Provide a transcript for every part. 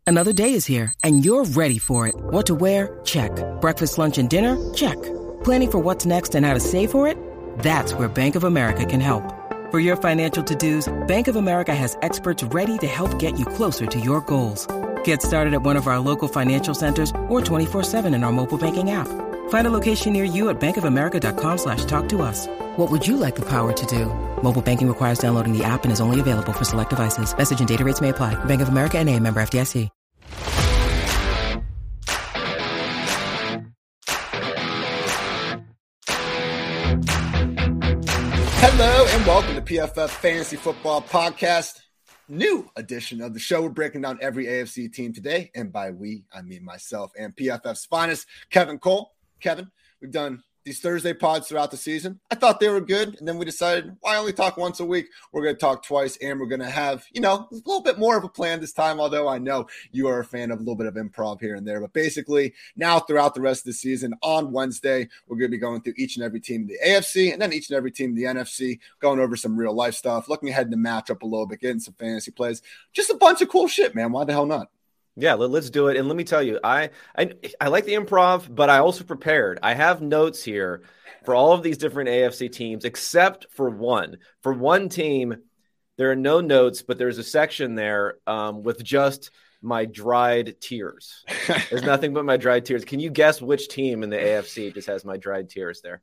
Another day is here, and you're ready for it. What to wear? Check. Breakfast, lunch, and dinner? Check. Planning for what's next and how to save for it? That's where Bank of America can help. For your financial to-dos, Bank of America has experts ready to help get you closer to your goals. Get started at one of our local financial centers or 24/7 in our mobile banking app. Find a location near you at bankofamerica.com/talktous. What would you like the power to do? Mobile banking requires downloading the app and is only available for select devices. Message and data rates may apply. Bank of America N.A., member FDIC. Hello and welcome to PFF Fantasy Football Podcast. New edition of the show. We're breaking down every AFC team today. And by we, I mean myself and PFF's finest, Kevin Cole. Kevin, we've done these Thursday pods throughout the season. I thought they were good. And then we decided, why only talk once a week? We're going to talk twice. And we're going to have, a little bit more of a plan this time. Although I know you are a fan of a little bit of improv here and there. But basically, now throughout the rest of the season, on Wednesday, we're going to be going through each and every team in the AFC and then each and every team in the NFC, going over some real life stuff, looking ahead in the matchup a little bit, getting some fantasy plays. Just a bunch of cool shit, man. Why the hell not? Yeah, let's do it. And let me tell you, I like the improv, but I also prepared. I have notes here for all of these different AFC teams, except for one. For one team, there are no notes, but there's a section there with just my dried tears. There's nothing but my dried tears. Can you guess which team in the AFC just has my dried tears there?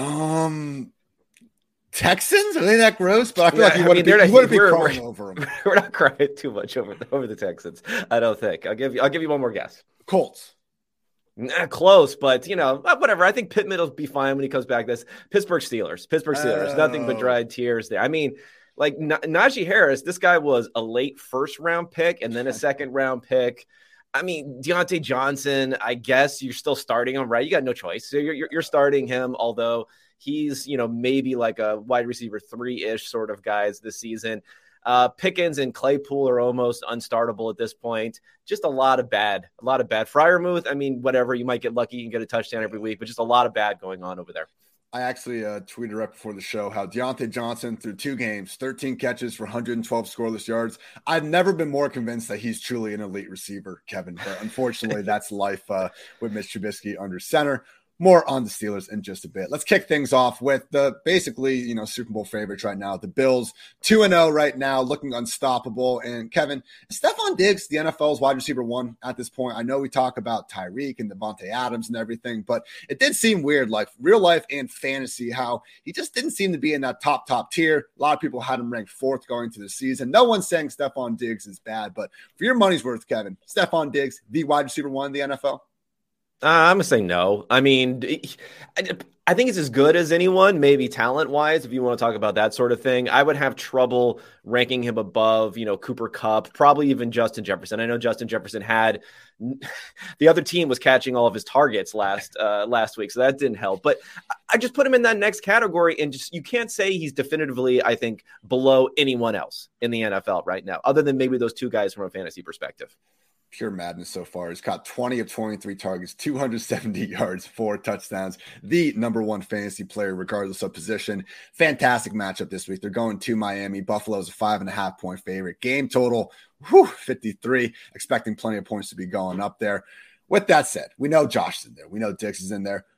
Texans? Are they that gross? But I feel like you wouldn't be crying over them. We're not crying too much over the Texans, I don't think. I'll give you one more guess. Colts. Close, but whatever. I think Pittman will be fine when he comes back. This Pittsburgh Steelers. Nothing but dried tears there. I mean, like Najee Harris, this guy was a late first round pick and then a second round pick. I mean, Deontay Johnson, I guess you're still starting him, right? You got no choice. So you're starting him, although he's, maybe like a wide receiver 3-ish sort of guys this season. Pickens and Claypool are almost unstartable at this point. Just a lot of bad. Freiermuth, I mean, whatever. You might get lucky. You can get a touchdown every week, but just a lot of bad going on over there. I actually tweeted right before the show how Deontay Johnson through 2 games, 13 catches for 112 scoreless yards. I've never been more convinced that he's truly an elite receiver, Kevin. But unfortunately, that's life with Mitch Trubisky under center. More on the Steelers in just a bit. Let's kick things off with the basically, Super Bowl favorites right now. The Bills, 2-0 right now, looking unstoppable. And Kevin, Stephon Diggs, the NFL's wide receiver 1 at this point. I know we talk about Tyreek and Devontae Adams and everything, but it did seem weird, like real life and fantasy, how he just didn't seem to be in that top tier. A lot of people had him ranked 4th going into the season. No one's saying Stephon Diggs is bad, but for your money's worth, Kevin, Stephon Diggs, the wide receiver 1 in the NFL? I'm going to say no. I mean, I think it's as good as anyone, maybe talent-wise, if you want to talk about that sort of thing. I would have trouble ranking him above, Cooper Kupp, probably even Justin Jefferson. I know Justin Jefferson had – the other team was catching all of his targets last week, so that didn't help. But I just put him in that next category, and just you can't say he's definitively, I think, below anyone else in the NFL right now, other than maybe those 2 guys from a fantasy perspective. Pure madness so far. He's caught 20 of 23 targets, 270 yards, 4 touchdowns. The number 1 fantasy player, regardless of position. Fantastic matchup this week. They're going to Miami. Buffalo's a 5.5-point favorite. Game total, 53. Expecting plenty of points to be going up there. With that said, we know Josh is in there. We know Diggs is in there.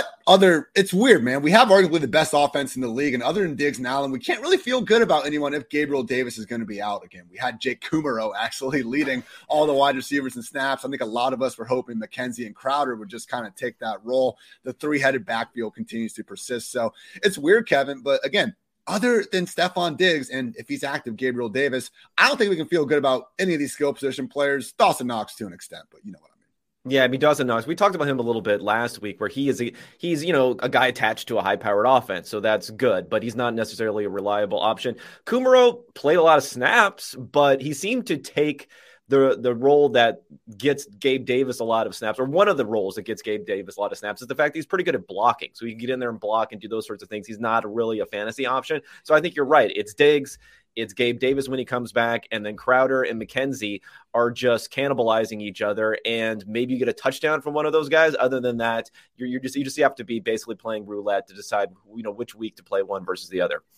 It's weird, man. We have arguably the best offense in the league, and other than Diggs and Allen, we can't really feel good about anyone if Gabriel Davis is going to be out again. We had Jake Kumerow actually leading all the wide receivers in snaps. I think a lot of us were hoping McKenzie and Crowder would just kind of take that role. The 3-headed backfield continues to persist. So it's weird, Kevin, but again, other than Stephon Diggs, and if he's active, Gabriel Davis, I don't think we can feel good about any of these skill position players. Dawson Knox to an extent, but you know what I mean. Yeah, I mean, Dawson Knox, we talked about him a little bit last week where he's a guy attached to a high-powered offense, so that's good, but he's not necessarily a reliable option. Kumerow played a lot of snaps, but he seemed to take the role that gets Gabe Davis a lot of snaps, or one of the roles that gets Gabe Davis a lot of snaps, is the fact that he's pretty good at blocking. So he can get in there and block and do those sorts of things. He's not really a fantasy option. So I think you're right. It's Diggs, it's Gabe Davis when he comes back, and then Crowder and McKenzie are just cannibalizing each other, and maybe you get a touchdown from one of those guys. Other than that, you just have to be basically playing roulette to decide which week to play one versus the other.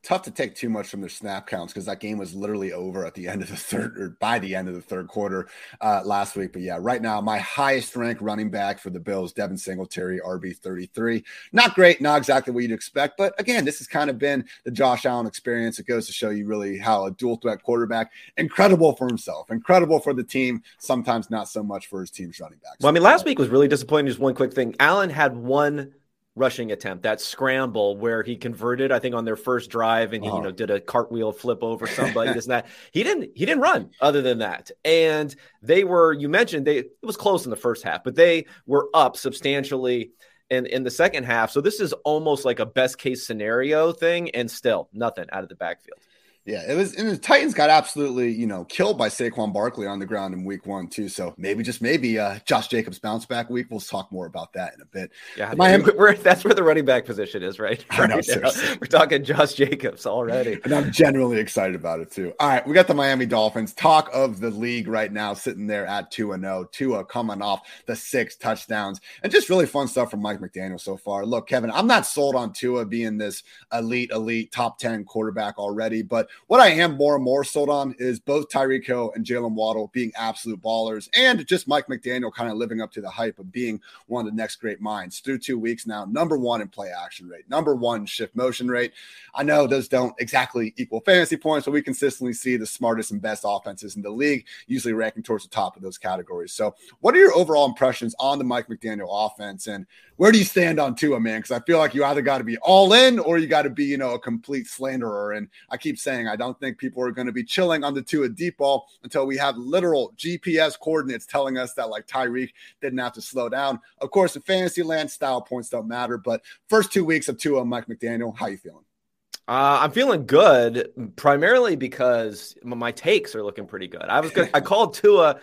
tough to take too much from their snap counts because that game was literally over at the end of the third, or by the end of the third quarter last week. But yeah, right now, my highest ranked running back for the Bills, Devin Singletary, RB33. Not great, not exactly what you'd expect. But again, this has kind of been the Josh Allen experience. It goes to show you really how a dual threat quarterback, incredible for himself, incredible for the team, sometimes not so much for his team's running backs. Well, I mean, last week was really disappointing. Just one quick thing. Allen had one rushing attempt, that scramble where he converted, I think, on their first drive, and he did a cartwheel flip over somebody, this and that. He didn't run other than that. And they were, you mentioned, it was close in the first half, but they were up substantially in the second half. So this is almost like a best case scenario thing, and still nothing out of the backfield. Yeah, it was, and the Titans got absolutely, killed by Saquon Barkley on the ground in week 1 too. So maybe Josh Jacobs bounce back week. We'll talk more about that in a bit. Yeah, that's where the running back position is, right? I know, seriously. We're talking Josh Jacobs already. And I'm genuinely excited about it too. All right, we got the Miami Dolphins, talk of the league right now, sitting there at 2-0. Tua coming off the 6 touchdowns, and just really fun stuff from Mike McDaniel so far. Look, Kevin, I'm not sold on Tua being this elite top 10 quarterback already, but what I am more and more sold on is both Tyreek Hill and Jalen Waddle being absolute ballers, and just Mike McDaniel kind of living up to the hype of being one of the next great minds. Through 2 weeks now, number 1 in play action rate, number 1 shift motion rate. I know those don't exactly equal fantasy points, but we consistently see the smartest and best offenses in the league, usually ranking towards the top of those categories. So what are your overall impressions on the Mike McDaniel offense, and where do you stand on Tua, man? Because I feel like you either got to be all in or you got to be, a complete slanderer. And I keep saying I don't think people are going to be chilling on the Tua deep ball until we have literal GPS coordinates telling us that, like, Tyreek didn't have to slow down. Of course, in fantasy land, style points don't matter. But first 2 weeks of Tua and Mike McDaniel, how you feeling? I'm feeling good, primarily because my takes are looking pretty good. I called Tua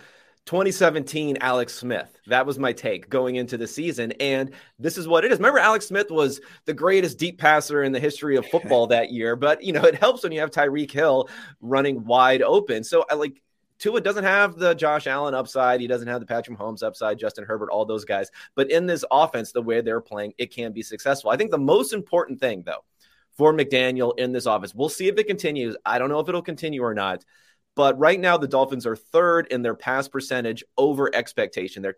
2017 Alex Smith. That was my take going into the season. And this is what it is. Remember, Alex Smith was the greatest deep passer in the history of football that year. But, it helps when you have Tyreek Hill running wide open. So Tua doesn't have the Josh Allen upside. He doesn't have the Patrick Mahomes upside, Justin Herbert, all those guys. But in this offense, the way they're playing, it can be successful. I think the most important thing, though, for McDaniel in this offense, we'll see if it continues. I don't know if it'll continue or not. But right now, the Dolphins are 3rd in their pass percentage over expectation. They're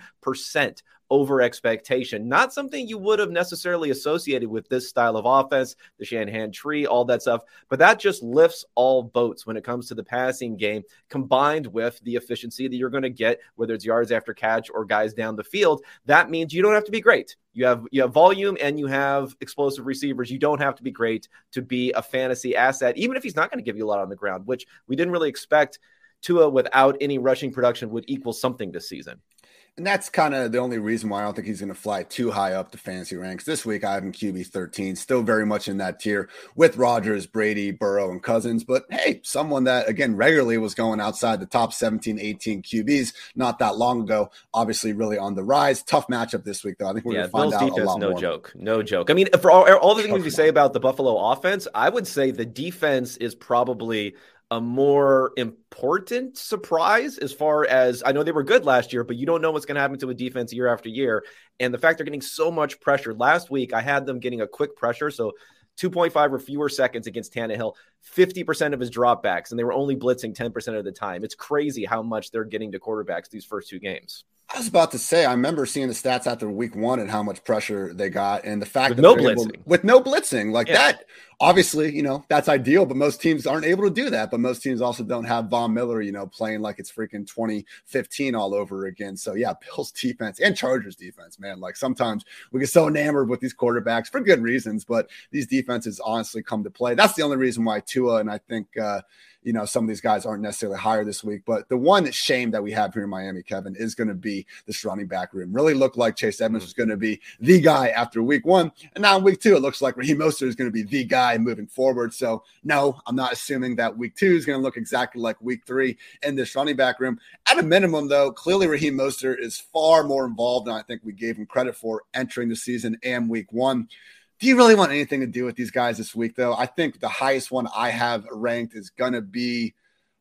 10% over expectation. Not something you would have necessarily associated with this style of offense, the Shanahan tree, all that stuff. But that just lifts all boats when it comes to the passing game, combined with the efficiency that you're going to get, whether it's yards after catch or guys down the field. That means you don't have to be great. You have volume and you have explosive receivers. You don't have to be great to be a fantasy asset, even if he's not going to give you a lot on the ground, which we didn't really expect. Tua without any rushing production would equal something this season. And that's kind of the only reason why I don't think he's going to fly too high up the fantasy ranks. This week, I have him QB 13, still very much in that tier with Rodgers, Brady, Burrow, and Cousins. But hey, someone that, again, regularly was going outside the top 17, 18 QBs not that long ago, obviously really on the rise. Tough matchup this week, though. I think we're going to find out a lot more. No joke. I mean, for all the things we say about the Buffalo offense, I would say the defense is probably a more important surprise, as far as I know. They were good last year, but you don't know what's going to happen to a defense year after year. And the fact they're getting so much pressure. Last week, I had them getting a quick pressure, so 2.5 or fewer seconds against Tannehill, 50% of his dropbacks, and they were only blitzing 10% of the time. It's crazy how much they're getting to quarterbacks these first 2 games. I was about to say, I remember seeing the stats after week 1 and how much pressure they got, and the fact with no blitzing like that. Obviously, that's ideal, but most teams aren't able to do that. But most teams also don't have Von Miller, playing like it's freaking 2015 all over again. So yeah, Bills defense and Chargers defense, man. Like, sometimes we get so enamored with these quarterbacks for good reasons, but these defenses honestly come to play. That's the only reason why Tua, and I think, some of these guys aren't necessarily higher this week. But the one shame that we have here in Miami, Kevin, is going to be this running back room. Really looked like Chase Edmonds was going to be the guy after week 1. And now in week 2, it looks like Raheem Mostert is going to be the guy moving forward. So no, I'm not assuming that week 2 is going to look exactly like week 3 in this running back room. At a minimum, though, clearly Raheem Mostert is far more involved than I think we gave him credit for entering the season and week 1. Do you really want anything to do with these guys this week, though? I think the highest one I have ranked is going to be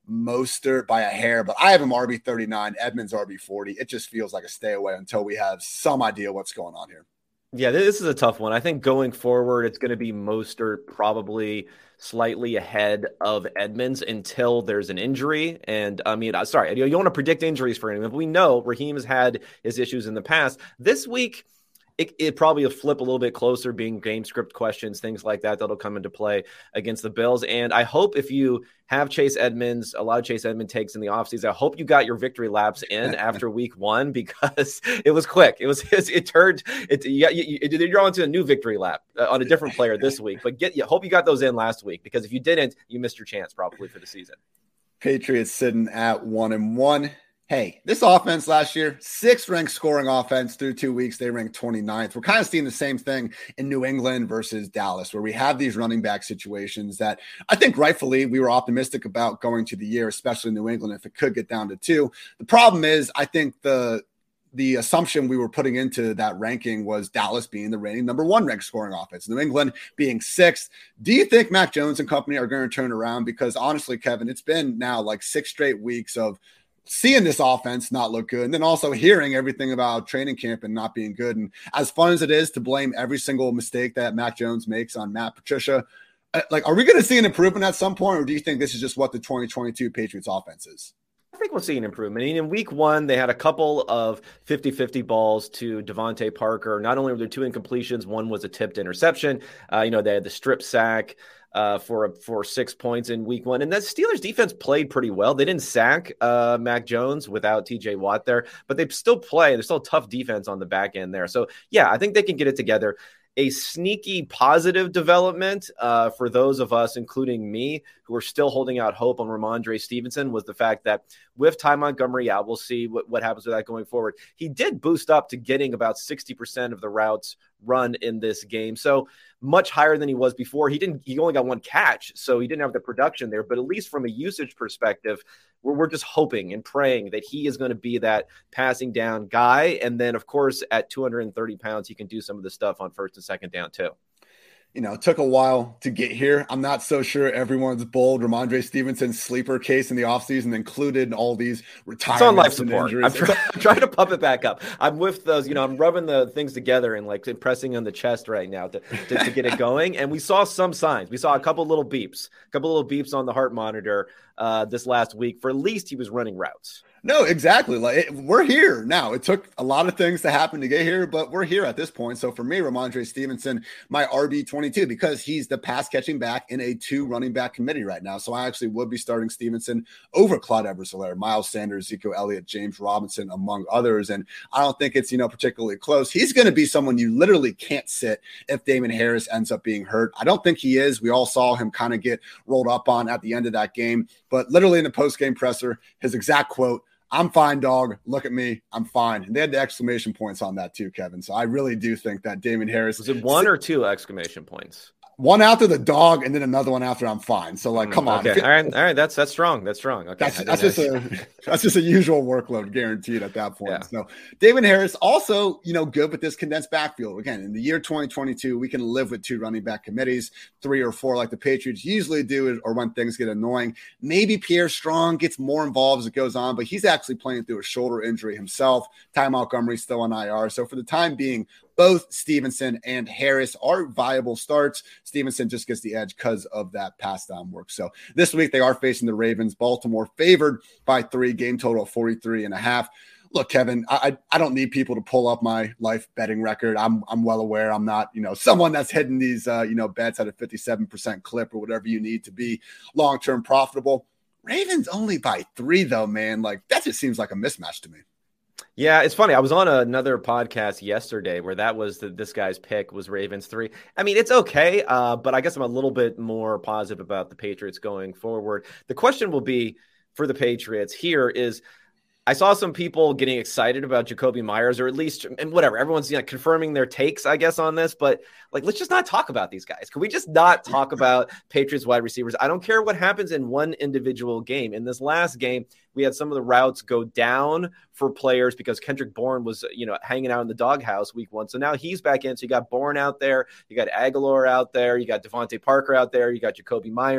Mostert by a hair, but I have him RB39, Edmonds RB40. It just feels like a stay away until we have some idea what's going on here. Yeah, this is a tough one. I think going forward, it's going to be Mostert probably slightly ahead of Edmonds until there's an injury. And I mean, sorry, you don't want to predict injuries for anyone, but we know Raheem has had his issues in the past. This week, it probably will flip a little bit closer, being game script questions, things like that, that'll come into play against the Bills. And I hope if you have Chase Edmonds, a lot of Chase Edmonds takes in the offseason, I hope you got your victory laps in after week 1, because it was quick. You're on to a new victory lap on a different player this week, but hope you got those in last week, because if you didn't, you missed your chance probably for the season. Patriots sitting at 1-1. Hey, this offense last year, 6th ranked scoring offense through 2 weeks. They ranked 29th. We're kind of seeing the same thing in New England versus Dallas, where we have these running back situations that I think rightfully we were optimistic about going to the year, especially in New England, if it could get down to 2. The problem is, I think the assumption we were putting into that ranking was Dallas being the reigning number 1 ranked scoring offense, New England being 6th. Do you think Mac Jones and company are going to turn around? Because honestly, Kevin, it's been now like 6 straight weeks of seeing this offense not look good, and then also hearing everything about training camp and not being good. And as fun as it is to blame every single mistake that Mac Jones makes on Matt Patricia, are we going to see an improvement at some point, or do you think this is just what the 2022 Patriots offense is? I think we'll see an improvement. In week 1, they had a couple of 50-50 balls to Devontae Parker. Not only were there 2 incompletions, one was a tipped interception. They had the strip sack for 6 points in week 1. And that Steelers defense played pretty well. They didn't sack Mac Jones without TJ Watt there, but they still play. There's still tough defense on the back end there. So yeah, I think they can get it together. A sneaky positive development for those of us, including me, who are still holding out hope on Ramondre Stevenson, was the fact that with Ty Montgomery out, we'll see what happens with that going forward. He did boost up to getting about 60% of the routes run in this game. So much higher than he was before. He only got 1 catch, so he didn't have the production there. But at least from a usage perspective, we're just hoping and praying that he is going to be that passing down guy. And then, of course, at 230 pounds, he can do some of the stuff on 1st and 2nd down too. It took a while to get here. I'm not so sure everyone's bold Ramondre Stevenson sleeper case in the offseason included all these retirements. It's on life support. I'm trying to pump it back up. I'm with those, I'm rubbing the things together and like pressing on the chest right now to get it going. And we saw some signs. We saw a couple little beeps on the heart monitor this last week. For at least he was running routes. No, exactly. We're here now. It took a lot of things to happen to get here, but we're here at this point. So for me, Ramondre Stevenson, my RB22, because he's the pass catching back in a 2 running back committee right now. So I actually would be starting Stevenson over Clyde Edwards-Helaire, Miles Sanders, Ezekiel Elliott, James Robinson, among others. And I don't think it's, particularly close. He's going to be someone you literally can't sit if Damon Harris ends up being hurt. I don't think he is. We all saw him kind of get rolled up on at the end of that game, but literally in the post-game presser, his exact quote, "I'm fine, dog. Look at me. I'm fine." And they had the exclamation points on that too, Kevin. So I really do think that Damon Harris. Was it 1 or 2 exclamation points? 1 after the dog and then another one after "I'm fine." So come on. Okay. All right. That's strong. That's strong. Okay. That's just a usual workload guaranteed at that point. Yeah. So Damon Harris also, good with this condensed backfield. Again, in the year 2022, we can live with 2 running back committees, 3 or 4 like the Patriots usually do, or when things get annoying. Maybe Pierre Strong gets more involved as it goes on, but he's actually playing through a shoulder injury himself. Ty Montgomery's still on IR. So for the time being, both Stevenson and Harris are viable starts. Stevenson just gets the edge because of that pass down work. So this week they are facing the Ravens. Baltimore favored by 3, game total of 43.5. Look, Kevin, I don't need people to pull up my life betting record. I'm well aware I'm not, someone that's hitting these, bets at a 57% clip or whatever you need to be long-term profitable. Ravens only by 3 though, man. That just seems like a mismatch to me. Yeah, it's funny. I was on another podcast yesterday where that was this guy's pick was Ravens 3. I mean, it's okay, but I guess I'm a little bit more positive about the Patriots going forward. The question will be for the Patriots here is, I saw some people getting excited about Jakobi Meyers, or at least, and whatever, everyone's confirming their takes, I guess, on this. But let's just not talk about these guys. Can we just not talk about Patriots wide receivers? I don't care what happens in one individual game. In this last game, we had some of the routes go down for players because Kendrick Bourne was, hanging out in the doghouse week 1. So now he's back in. So you got Bourne out there, you got Aguilar out there, you got Devontae Parker out there, you got Jakobi Meyers.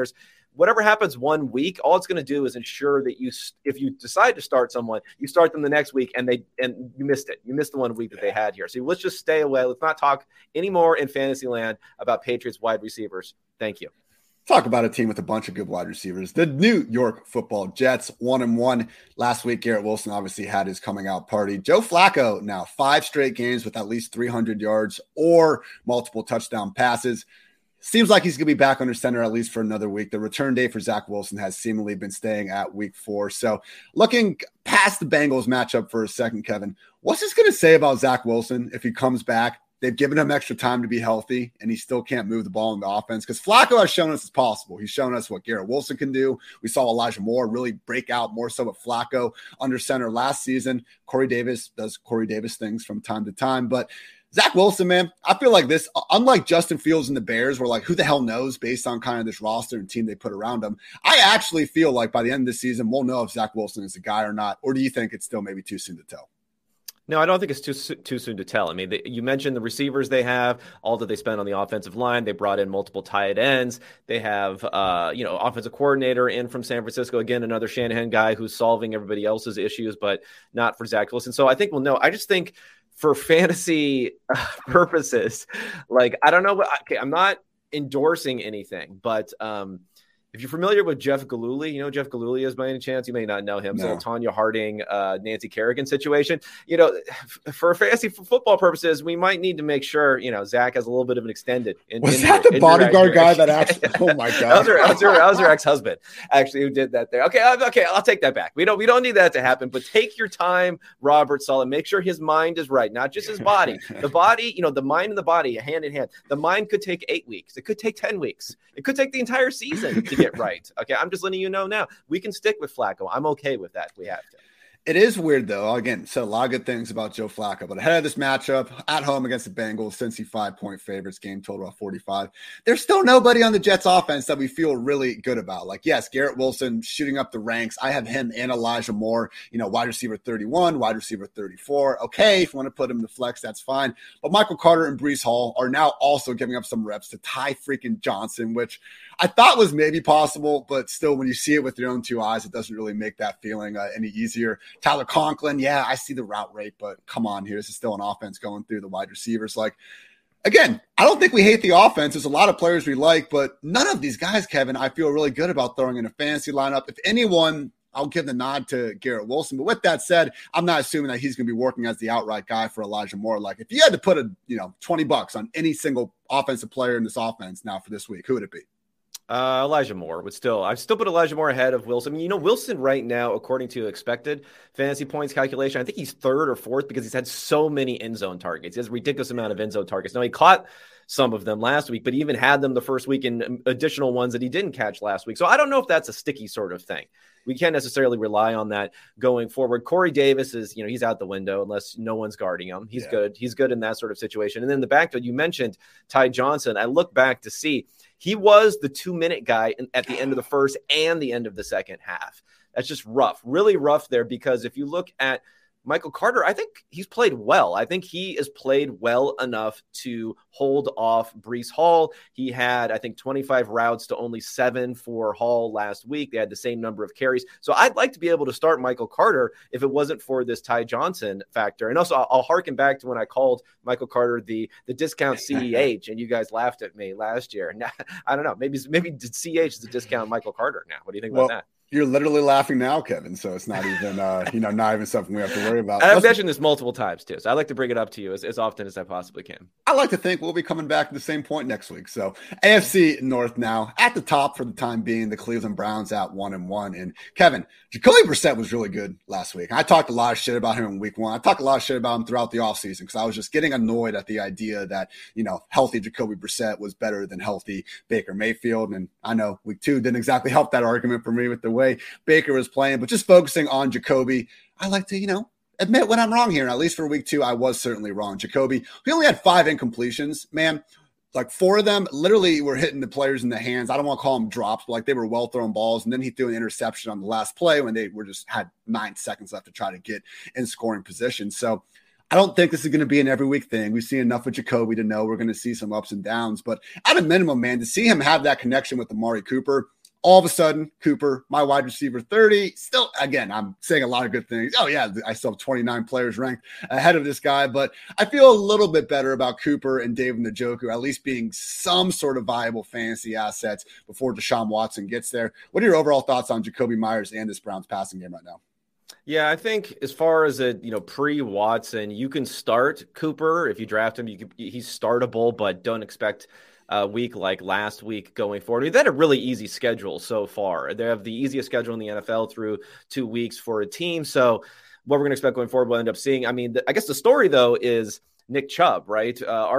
whatever happens 1 week, all it's going to do is ensure that if you decide to start someone, you start them the next week and you missed it. You missed the 1 week that they had here. So let's just stay away. Let's not talk anymore in fantasy land about Patriots wide receivers. Thank you. Talk about a team with a bunch of good wide receivers. The New York Football Jets, 1-1. Last week, Garrett Wilson obviously had his coming out party. Joe Flacco now 5 straight games with at least 300 yards or multiple touchdown passes. Seems like he's going to be back under center at least for another week. The return date for Zach Wilson has seemingly been staying at week 4. So looking past the Bengals matchup for a second, Kevin, what's this going to say about Zach Wilson if he comes back? They've given him extra time to be healthy, and he still can't move the ball in the offense because Flacco has shown us it's possible. He's shown us what Garrett Wilson can do. We saw Elijah Moore really break out more so with Flacco under center last season. Corey Davis does Corey Davis things from time to time. But Zach Wilson, man, I feel like this, unlike Justin Fields and the Bears, where like who the hell knows based on kind of this roster and team they put around him, I actually feel like by the end of the season, we'll know if Zach Wilson is a guy or not. Or do you think it's still maybe too soon to tell? No, I don't think it's too soon to tell. I mean, you mentioned the receivers they have, all that they spend on the offensive line. They brought in multiple tight ends. They have, offensive coordinator in from San Francisco. Again, another Shanahan guy who's solving everybody else's issues, but not for Zach Wilson. So I think we'll know. I just think for fantasy purposes, like, I don't know I'm not endorsing anything, but, if you're familiar with Jeff Gillooly, you know Jeff Gillooly is by any chance? You may not know him. No. So Tanya Harding, Nancy Kerrigan situation. For fantasy football purposes, we might need to make sure, Zach has a little bit of an extended. Was that the bodyguard guy that actually? Oh my God, that was her ex-husband actually who did that there. Okay, I'll take that back. We don't need that to happen. But take your time, Robert Saleh. Make sure his mind is right, not just his body. The body, the mind and the body, hand in hand. The mind could take 8 weeks. It could take 10 weeks. It could take the entire season to get right. Okay, I'm just letting you know now. We can stick with Flacco. I'm okay with that if we have to. It is weird, though. Again, said a lot of good things about Joe Flacco, but ahead of this matchup at home against the Bengals, Cincy 5-point favorites, game total of 45. There's still nobody on the Jets offense that we feel really good about. Like, yes, Garrett Wilson shooting up the ranks. I have him and Elijah Moore, wide receiver 31, wide receiver 34. Okay, if you want to put him in the flex, that's fine. But Michael Carter and Breece Hall are now also giving up some reps to Ty freaking Johnson, which I thought was maybe possible, but still, when you see it with your own 2 eyes, it doesn't really make that feeling any easier. Tyler Conklin, yeah, I see the route rate, but come on here. This is still an offense going through the wide receivers. Like, again, I don't think we hate the offense. There's a lot of players we like, but none of these guys, Kevin, I feel really good about throwing in a fantasy lineup. If anyone, I'll give the nod to Garrett Wilson. But with that said, I'm not assuming that he's going to be working as the outright guy for Elijah Moore. Like, if you had to put $20 on any single offensive player in this offense now for this week, who would it be? Elijah Moore would I still put Elijah Moore ahead of Wilson. I mean, Wilson right now, according to expected fantasy points calculation, I think he's 3rd or 4th because he's had so many end zone targets. He has a ridiculous amount of end zone targets. Now, he caught some of them last week, but he even had them the first week and additional ones that he didn't catch last week. So I don't know if that's a sticky sort of thing. We can't necessarily rely on that going forward. Corey Davis is, he's out the window unless no one's guarding him. He's good. He's good in that sort of situation. And then the backfield, you mentioned Ty Johnson. I look back to see he was the 2-minute guy at the end of the first and the end of the second half. That's just rough, really rough there, because if you look at Michael Carter, I think he's played well. I think he has played well enough to hold off Breece Hall. He had, I think, 25 routes to only 7 for Hall last week. They had the same number of carries. So I'd like to be able to start Michael Carter if it wasn't for this Ty Johnson factor. And also, I'll harken back to when I called Michael Carter the discount CEH, and you guys laughed at me last year. Now, I don't know. Maybe CEH is a discount Michael Carter now. What do you think about that? You're literally laughing now, Kevin. So it's not even, not even something we have to worry about. I've mentioned this multiple times too, so I like to bring it up to you as often as I possibly can. I like to think we'll be coming back to the same point next week. So AFC North now at the top for the time being, the Cleveland Browns at 1-1. And Kevin, Jacoby Brissett was really good last week. I talked a lot of shit about him in week 1. I talked a lot of shit about him throughout the offseason because I was just getting annoyed at the idea that, healthy Jacoby Brissett was better than healthy Baker Mayfield. And I know week 2 didn't exactly help that argument for me with the way Baker was playing, but just focusing on Jacoby, I like to, admit when I'm wrong here. And at least for week 2, I was certainly wrong. Jacoby, we only had 5 incompletions, man. Like 4 of them literally were hitting the players in the hands. I don't want to call them drops, but like they were well thrown balls. And then he threw an interception on the last play when they had 9 seconds left to try to get in scoring position. So I don't think this is going to be an every week thing. We've seen enough of Jacoby to know we're going to see some ups and downs, but at a minimum, man, to see him have that connection with Amari Cooper, All of a sudden, Cooper, my wide receiver 30, still, again, I'm saying a lot of good things. Oh, yeah, I still have 29 players ranked ahead of this guy, but I feel a little bit better about Cooper and David Njoku at least being some sort of viable fantasy assets before Deshaun Watson gets there. What are your overall thoughts on Jakobi Meyers and this Browns passing game right now? Yeah, I think as far as pre-Watson, you can start Cooper if you draft him. He's startable, but don't expect a week like last week going forward. I mean, they had a really easy schedule so far. They have the easiest schedule in the NFL through 2 weeks for a team. So what we're going to expect going forward, we'll end up seeing. I mean, I guess the story, though, is Nick Chubb, right?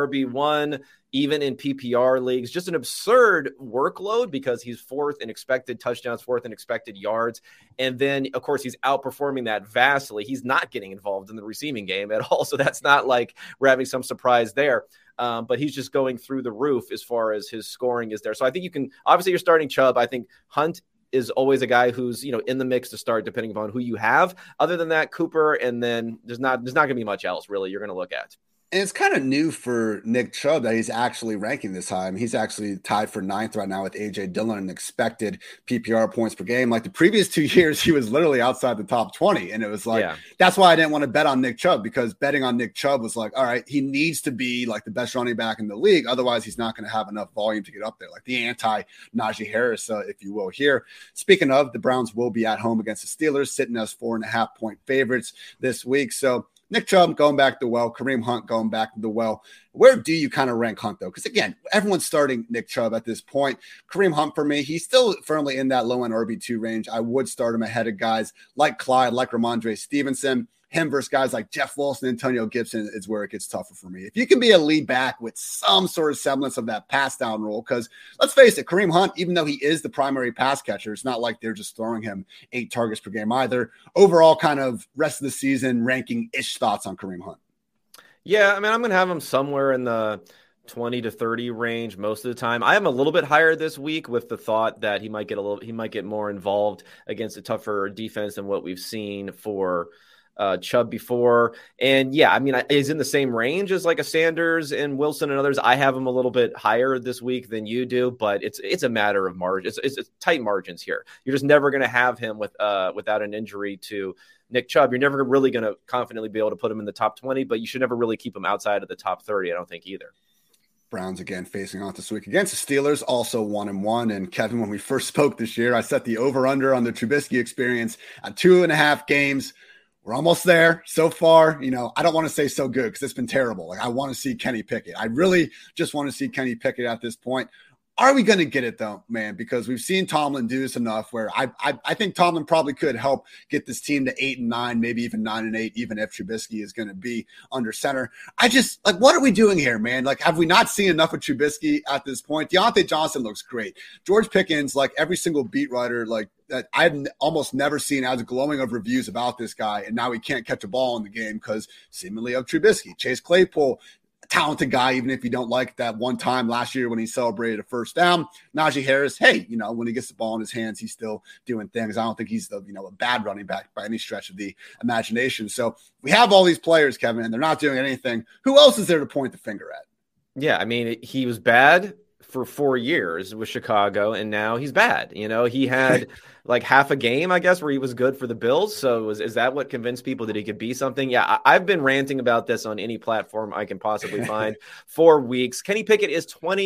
RB1, even in PPR leagues, just an absurd workload because he's fourth in expected touchdowns, fourth in expected yards. And then, of course, he's outperforming that vastly. He's not getting involved in the receiving game at all. So that's not like we're having some surprise there. But he's just going through the roof as far as his scoring is there. So I think you can, obviously you're starting Chubb. I think Hunt is always a guy who's, in the mix to start depending upon who you have. Other than that, Cooper, and then there's not going to be much else really you're going to look at. And it's kind of new for Nick Chubb that he's actually ranking this high. I mean, he's actually tied for 9th right now with A.J. Dillon in expected PPR points per game. Like the previous 2 years, he was literally outside the top 20. And it was like, That's why I didn't want to bet on Nick Chubb, because betting on Nick Chubb was like, all right, he needs to be like the best running back in the league. Otherwise, he's not going to have enough volume to get up there. Like the anti-Najee Harris, if you will, here. Speaking of, the Browns will be at home against the Steelers, sitting as 4.5-point favorites this week. So Nick Chubb going back to the well, Kareem Hunt going back to the well. Where do you kind of rank Hunt, though? Because, again, everyone's starting Nick Chubb at this point. Kareem Hunt, for me, he's still firmly in that low-end RB2 range. I would start him ahead of guys like Clyde, like Ramondre Stevenson. Him versus guys like Jeff Wilson, Antonio Gibson is where it gets tougher for me. If you can be a lead back with some sort of semblance of that pass down role, because let's face it, Kareem Hunt, even though he is the primary pass catcher, it's not like they're just throwing him 8 targets per game either. Overall, kind of rest of the season ranking-ish thoughts on Kareem Hunt. Yeah, I mean, I'm going to have him somewhere in the 20 to 30 range most of the time. I am a little bit higher this week with the thought that he might get more involved against a tougher defense than what we've seen for Chubb before. And yeah, I mean, he's in the same range as like a Sanders and Wilson and others. I have him a little bit higher this week than you do, but it's a matter of margin. It's tight margins here. You're just never going to have him without an injury to Nick Chubb. You're never really going to confidently be able to put him in the top 20, but you should never really keep him outside of the top 30. I don't think either. Browns again facing off this week against the Steelers, also 1-1. And Kevin, when we first spoke this year, I set the over-under on the Trubisky experience at 2.5 games. We're almost there so far. I don't want to say so good because it's been terrible. Like I want to see Kenny Pickett. I really just want to see Kenny Pickett at this point. Are we going to get it though, man? Because we've seen Tomlin do this enough where I think Tomlin probably could help get this team to 8-9, maybe even 9-8, even if Trubisky is going to be under center. I just what are we doing here, man? Like, have we not seen enough of Trubisky at this point? Deontay Johnson looks great. George Pickens, like every single beat writer, like that I've almost never seen as glowing of reviews about this guy. And now he can't catch a ball in the game because seemingly of Trubisky. Chase Claypool, talented guy, even if you don't like that one time last year when he celebrated a first down. Najee Harris, hey, when he gets the ball in his hands, he's still doing things. I don't think he's a bad running back by any stretch of the imagination. So we have all these players, Kevin, and they're not doing anything. Who else is there to point the finger at? Yeah, I mean, he was bad for 4 years with Chicago, and now he's bad. He had like half a game, I guess, where he was good for the Bills. So is that what convinced people that he could be something? Yeah, I've been ranting about this on any platform I can possibly find for weeks. Kenny Pickett is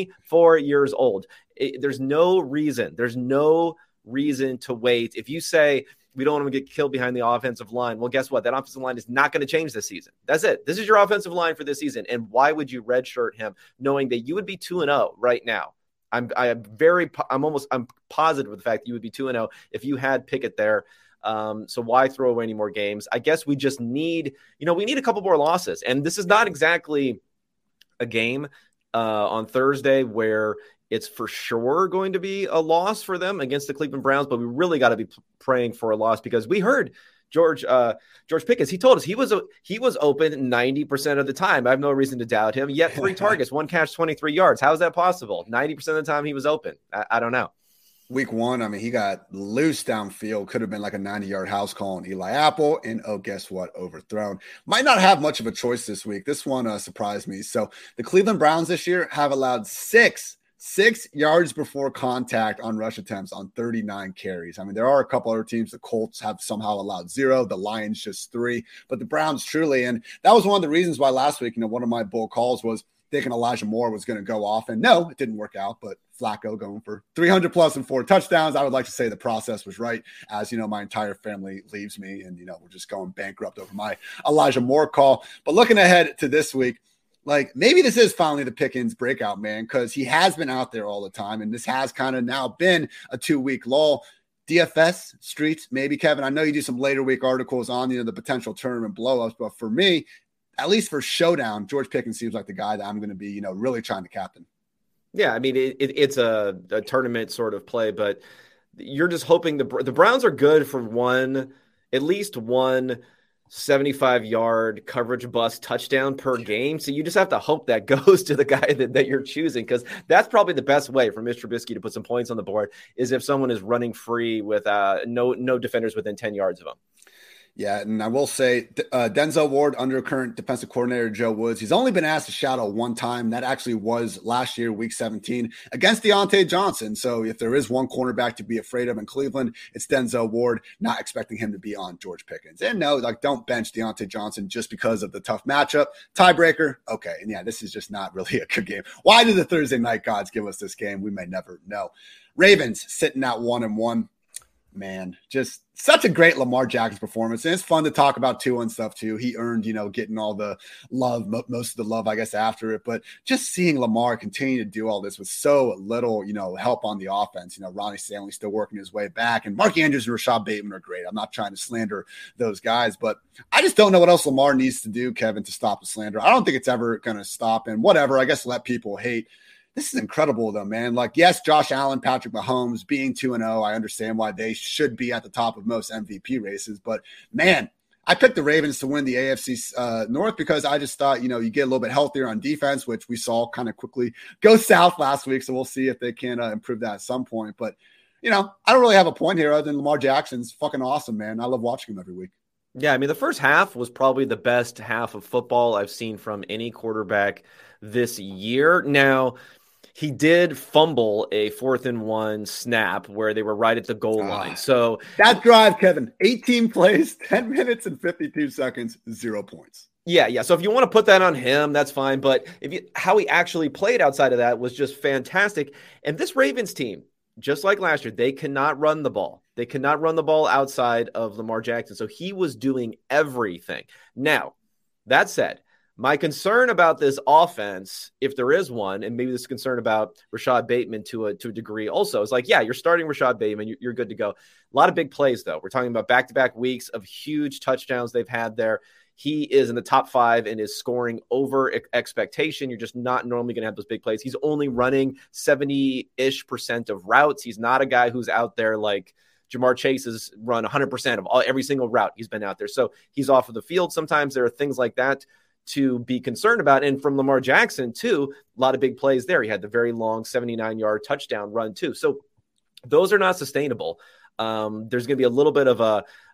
24 years old. There's no reason to wait. If you say we don't want to get killed behind the offensive line, well, guess what? That offensive line is not going to change this season. That's it. This is your offensive line for this season. And why would you redshirt him knowing that you would be 2-0 right now? I'm positive of the fact that you would be 2-0 if you had Pickett there. So why throw away any more games? I guess we just need, we need a couple more losses. And this is not exactly a game on Thursday where it's for sure going to be a loss for them against the Cleveland Browns, but we really got to be praying for a loss because we heard George Pickens. He told us he was open 90% of the time. I have no reason to doubt him. Yet 3 targets, 1 catch, 23 yards. How is that possible? 90% of the time he was open. I don't know. Week 1, I mean, he got loose downfield. Could have been like a 90-yard house call on Eli Apple. And, guess what? Overthrown. Might not have much of a choice this week. This one surprised me. So the Cleveland Browns this year have allowed 6 6 yards before contact on rush attempts on 39 carries. I mean, there are a couple other teams. The Colts have somehow allowed 0. The Lions just 3. But the Browns truly, and that was one of the reasons why last week, one of my bull calls was thinking Elijah Moore was going to go off. And no, it didn't work out. But Flacco going for 300 plus and 4 touchdowns. I would like to say the process was right, as my entire family leaves me and we're just going bankrupt over my Elijah Moore call. But looking ahead to this week, like maybe this is finally the Pickens breakout, man, because he has been out there all the time, and this has kind of now been a 2-week lull. DFS streets, maybe, Kevin. I know you do some later week articles on the potential tournament blowups, but for me, at least for showdown, George Pickens seems like the guy that I'm going to be really trying to captain. Yeah, I mean it's a tournament sort of play, but you're just hoping the Browns are good for at least one 75-yard coverage bust touchdown per game. So you just have to hope that goes to the guy that you're choosing, because that's probably the best way for Mr. Trubisky to put some points on the board is if someone is running free with no defenders within 10 yards of him. Yeah, and I will say Denzel Ward under current defensive coordinator Joe Woods, he's only been asked to shadow one time. That actually was last year, week 17, against Deontay Johnson. So if there is one cornerback to be afraid of in Cleveland, it's Denzel Ward, not expecting him to be on George Pickens. And no, don't bench Deontay Johnson just because of the tough matchup. Tiebreaker, okay. And yeah, this is just not really a good game. Why did the Thursday night gods give us this game? We may never know. Ravens sitting at 1-1. Man, just such a great Lamar Jackson performance. And it's fun to talk about Tua and stuff too. He earned, getting all the love, most of the love, I guess, after it. But just seeing Lamar continue to do all this with so little, help on the offense. Ronnie Stanley still working his way back. And Mark Andrews and Rashad Bateman are great. I'm not trying to slander those guys, but I just don't know what else Lamar needs to do, Kevin, to stop the slander. I don't think it's ever going to stop. And whatever, I guess let people hate. This is incredible, though, man. Like, yes, Josh Allen, Patrick Mahomes being 2-0. I understand why they should be at the top of most MVP races. But, man, I picked the Ravens to win the AFC North because I just thought, you get a little bit healthier on defense, which we saw kind of quickly go south last week. So we'll see if they can improve that at some point. But, I don't really have a point here other than Lamar Jackson's fucking awesome, man. I love watching him every week. Yeah, I mean, the first half was probably the best half of football I've seen from any quarterback this year. Now, he did fumble a 4th-and-1 snap where they were right at the goal line. So that drive, Kevin, 18 plays, 10 minutes and 52 seconds, 0 points. Yeah. So if you want to put that on him, that's fine. But how he actually played outside of that was just fantastic. And this Ravens team, just like last year, they cannot run the ball. They cannot run the ball outside of Lamar Jackson. So he was doing everything. Now, that said, my concern about this offense, if there is one, and maybe this concern about Rashad Bateman to a degree also, is like, yeah, you're starting Rashad Bateman. You're good to go. A lot of big plays, though. We're talking about back-to-back weeks of huge touchdowns they've had there. He is in the top 5 and is scoring over expectation. You're just not normally going to have those big plays. He's only running 70-ish% of routes. He's not a guy who's out there like Jamar Chase has run 100% of every single route he's been out there. So he's off of the field. Sometimes there are things like that to be concerned about. And from Lamar Jackson, too, a lot of big plays there. He had the very long 79-yard touchdown run, too. So those are not sustainable. There's going to be a little bit of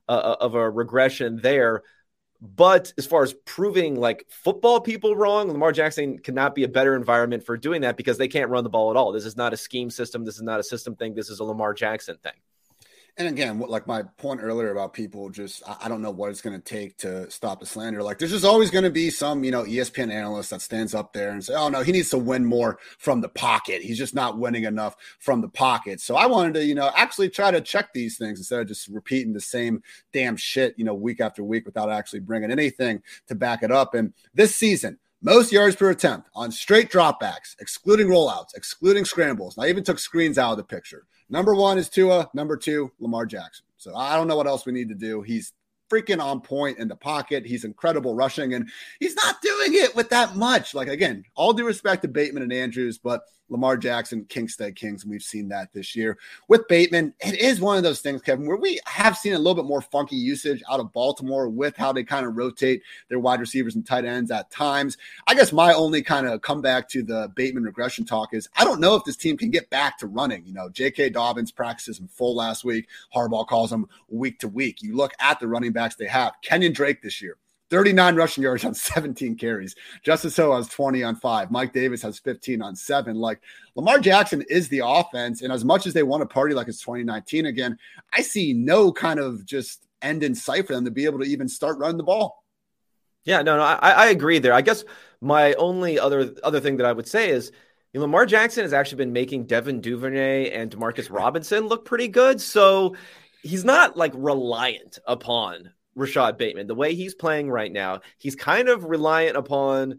a regression there. But as far as proving like football people wrong, Lamar Jackson cannot be a better environment for doing that because they can't run the ball at all. This is not a scheme system. This is not a system thing. This is a Lamar Jackson thing. And again, like my point earlier about people just, I don't know what it's going to take to stop the slander. Like there's just always going to be some, ESPN analyst that stands up there and say, oh no, he needs to win more from the pocket. He's just not winning enough from the pocket. So I wanted to, actually try to check these things instead of just repeating the same damn shit, week after week without actually bringing anything to back it up. And this season, most yards per attempt on straight dropbacks, excluding rollouts, excluding scrambles. And I even took screens out of the picture. Number 1 is Tua. Number 2, Lamar Jackson. So I don't know what else we need to do. He's freaking on point in the pocket. He's incredible rushing, and he's not doing it with that much. Like, again, all due respect to Bateman and Andrews, but Lamar Jackson, Kings stay kings, and we've seen that this year. With Bateman, it is one of those things, Kevin, where we have seen a little bit more funky usage out of Baltimore with how they kind of rotate their wide receivers and tight ends at times. I guess my only kind of comeback to the Bateman regression talk is I don't know if this team can get back to running. J.K. Dobbins practices in full last week. Harbaugh calls them week to week. You look at the running backs they have. Kenyon Drake this year, 39 rushing yards on 17 carries. Justice Hill has 20 on 5. Mike Davis has 15 on 7. Like, Lamar Jackson is the offense. And as much as they want to party like it's 2019 again, I see no kind of just end in sight for them to be able to even start running the ball. Yeah, no, I agree there. I guess my only other thing that I would say is, Lamar Jackson has actually been making Devin Duvernay and Demarcus Robinson look pretty good. So he's not like reliant upon Rashad Bateman. The way he's playing right now, he's kind of reliant upon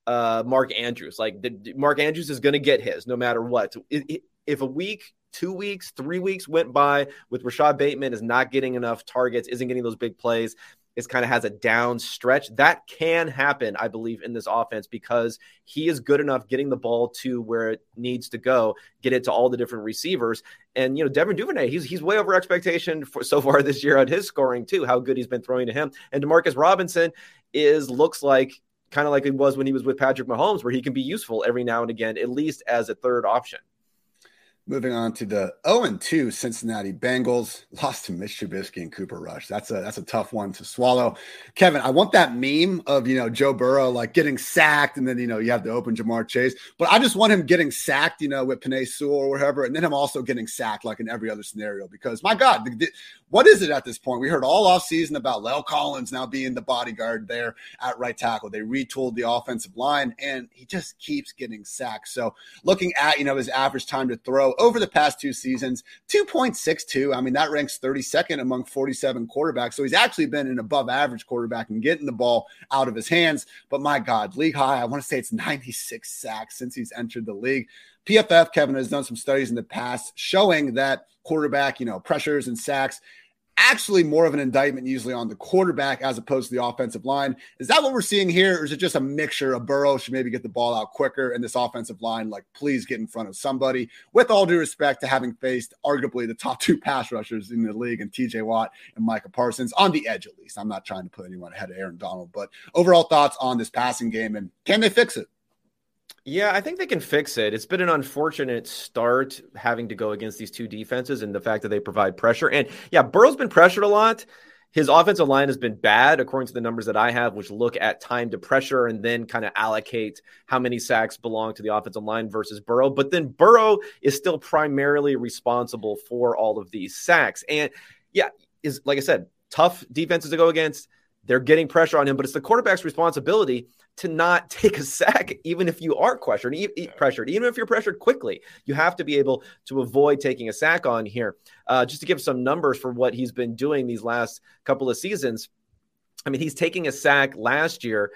Mark Andrews. Like Mark Andrews is going to get his no matter what. If a week, 2 weeks, 3 weeks went by with Rashad Bateman is not getting enough targets, isn't getting those big plays, is kind of has a down stretch. That can happen, I believe, in this offense because he is good enough getting the ball to where it needs to go, get it to all the different receivers. And, Devin Duvernay, he's way over expectation so far this year on his scoring too, how good he's been throwing to him. And Demarcus Robinson looks like kind of like it was when he was with Patrick Mahomes, where he can be useful every now and again, at least as a third option. Moving on to the 0-2 Cincinnati Bengals, lost to Mitch Trubisky and Cooper Rush. That's a tough one to swallow. Kevin, I want that meme of, Joe Burrow like getting sacked and then, you have to open Jamar Chase. But I just want him getting sacked, with Penei Sewell or whatever, and then him also getting sacked like in every other scenario. Because, my God, what is it at this point? We heard all offseason about La'el Collins now being the bodyguard there at right tackle. They retooled the offensive line, and he just keeps getting sacked. So looking at, his average time to throw over the past 2 seasons, 2.62. I mean, that ranks 32nd among 47 quarterbacks. So he's actually been an above average quarterback and getting the ball out of his hands. But my God, league high, I want to say it's 96 sacks since he's entered the league. PFF, Kevin, has done some studies in the past showing that quarterback, pressures and sacks, actually more of an indictment usually on the quarterback as opposed to the offensive line. Is that what we're seeing here? Or is it just a mixture of Burrow should maybe get the ball out quicker and this offensive line, like, please get in front of somebody, with all due respect to having faced arguably the top 2 pass rushers in the league and TJ Watt and Micah Parsons on the edge, at least. I'm not trying to put anyone ahead of Aaron Donald, but overall thoughts on this passing game and can they fix it? Yeah, I think they can fix it. It's been an unfortunate start having to go against these 2 defenses and the fact that they provide pressure. And yeah, Burrow's been pressured a lot. His offensive line has been bad, according to the numbers that I have, which look at time to pressure and then kind of allocate how many sacks belong to the offensive line versus Burrow. But then Burrow is still primarily responsible for all of these sacks. And yeah, is like I said, tough defenses to go against. They're getting pressure on him, but it's the quarterback's responsibility to not take a sack, even if you are pressured, even if you're pressured quickly. You have to be able to avoid taking a sack on here. Just to give some numbers for what he's been doing these last couple of seasons. I mean, he's taking a sack last year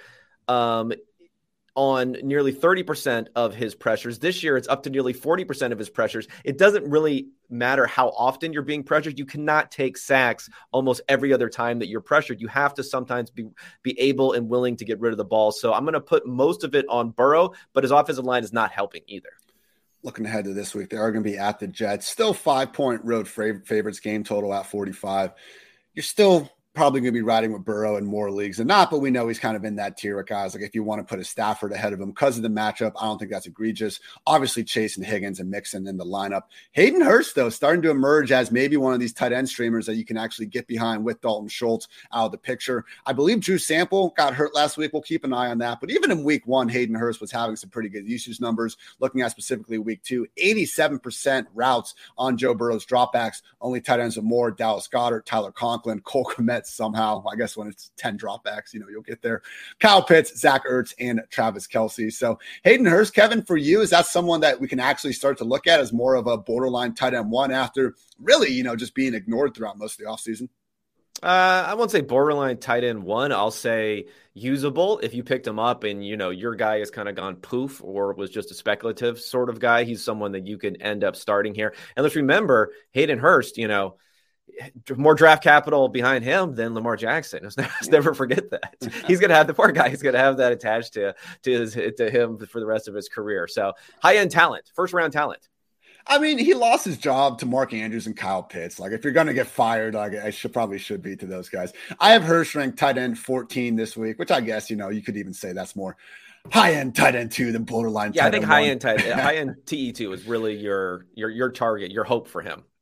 on nearly 30% of his pressures. This year, it's up to nearly 40% of his pressures. It doesn't really matter how often you're being pressured. You cannot take sacks almost every other time that you're pressured. You have to sometimes be able and willing to get rid of the ball. So I'm going to put most of it on Burrow, but his offensive line is not helping either. Looking ahead to this week, they are going to be at the Jets. Still 5-point road favorites, game total at 45. You're still probably going to be riding with Burrow in more leagues than not, but we know he's kind of in that tier of guys. Like if you want to put a Stafford ahead of him because of the matchup, I don't think that's egregious. Obviously, Chase and Higgins and Mixon in the lineup. Hayden Hurst, though, starting to emerge as maybe one of these tight end streamers that you can actually get behind with Dalton Schultz out of the picture. I believe Drew Sample got hurt last week. We'll keep an eye on that. But even in week 1, Hayden Hurst was having some pretty good usage numbers. Looking at specifically week 2, 87% routes on Joe Burrow's dropbacks. Only tight ends with more: Dallas Goedert, Tyler Conklin, Cole Kmet somehow. I guess when it's 10 dropbacks, you'll get there. Kyle Pitts, Zach Ertz, and Travis Kelce. So Hayden Hurst, Kevin, for you, is that someone that we can actually start to look at as more of a borderline tight end 1 after really, just being ignored throughout most of the offseason? I won't say borderline tight end 1. I'll say usable. If you picked him up and, your guy has kind of gone poof or was just a speculative sort of guy, he's someone that you can end up starting here. And let's remember, Hayden Hurst, more draft capital behind him than Lamar Jackson. Let's never forget that. He's going to have the poor guy. He's going to have that attached to him for the rest of his career. So high-end talent, first-round talent. I mean, he lost his job to Mark Andrews and Kyle Pitts. Like, if you're going to get fired, like, I should be to those guys. I have Hurst ranked tight end 14 this week, which I guess, you could even say that's more high-end tight end 2 than borderline. Yeah, I think high-end TE2 is really your target, your hope for him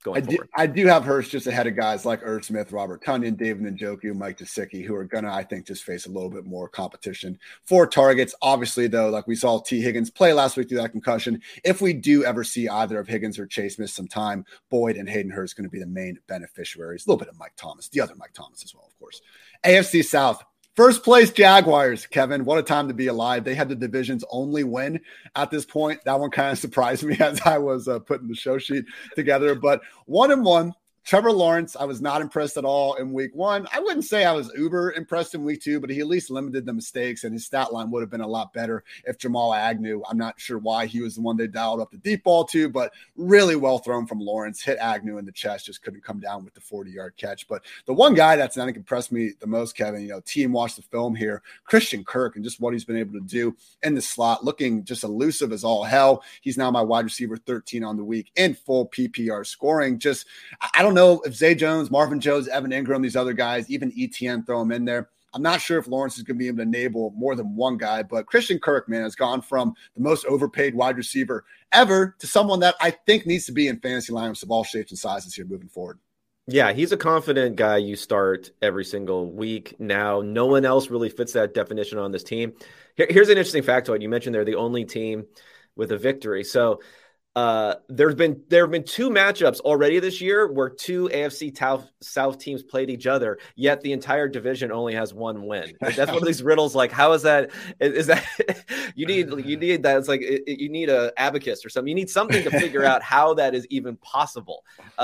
going forward. I do have Hurst just ahead of guys like Irv Smith, Robert Tonyan, David Njoku, Mike Gesicki, who are going to, I think, just face a little bit more competition for targets. Obviously, though, like we saw T. Higgins play last week through that concussion. If we do ever see either of Higgins or Chase miss some time, Boyd and Hayden Hurst going to be the main beneficiaries. A little bit of Mike Thomas, the other Mike Thomas as well, of course. AFC South. First place Jaguars, Kevin. What a time to be alive. They had the division's only win at this point. That one kind of surprised me as I was putting the show sheet together. But 1-1. Trevor Lawrence, I was not impressed at all in week 1. I wouldn't say I was uber impressed in week 2, but he at least limited the mistakes, and his stat line would have been a lot better if Jamal Agnew, I'm not sure why he was the one they dialed up the deep ball to, but really well thrown from Lawrence, hit Agnew in the chest, just couldn't come down with the 40-yard catch. But the one guy that's, I think, impressed me the most, Kevin, team watched the film here, Christian Kirk, and just what he's been able to do in the slot, looking just elusive as all hell. He's now my wide receiver 13 on the week in full PPR scoring. Just, I don't know if Zay Jones, Marvin Jones, Evan Ingram, these other guys, even ETN, throw them in there. I'm not sure if Lawrence is going to be able to enable more than one guy, but Christian Kirk, man, has gone from the most overpaid wide receiver ever to someone that I think needs to be in fantasy lineups of all shapes and sizes here moving forward. Yeah, he's a confident guy you start every single week. Now, no one else really fits that definition on this team. Here's an interesting factoid. You mentioned they're the only team with a victory. So there have been 2 matchups already this year where 2 AFC South teams played each other, yet the entire division only has 1 win. Like, that's one of these riddles. Like, how is that? Is that you need that? It's like you need a abacus or something. You need something to figure out how that is even possible.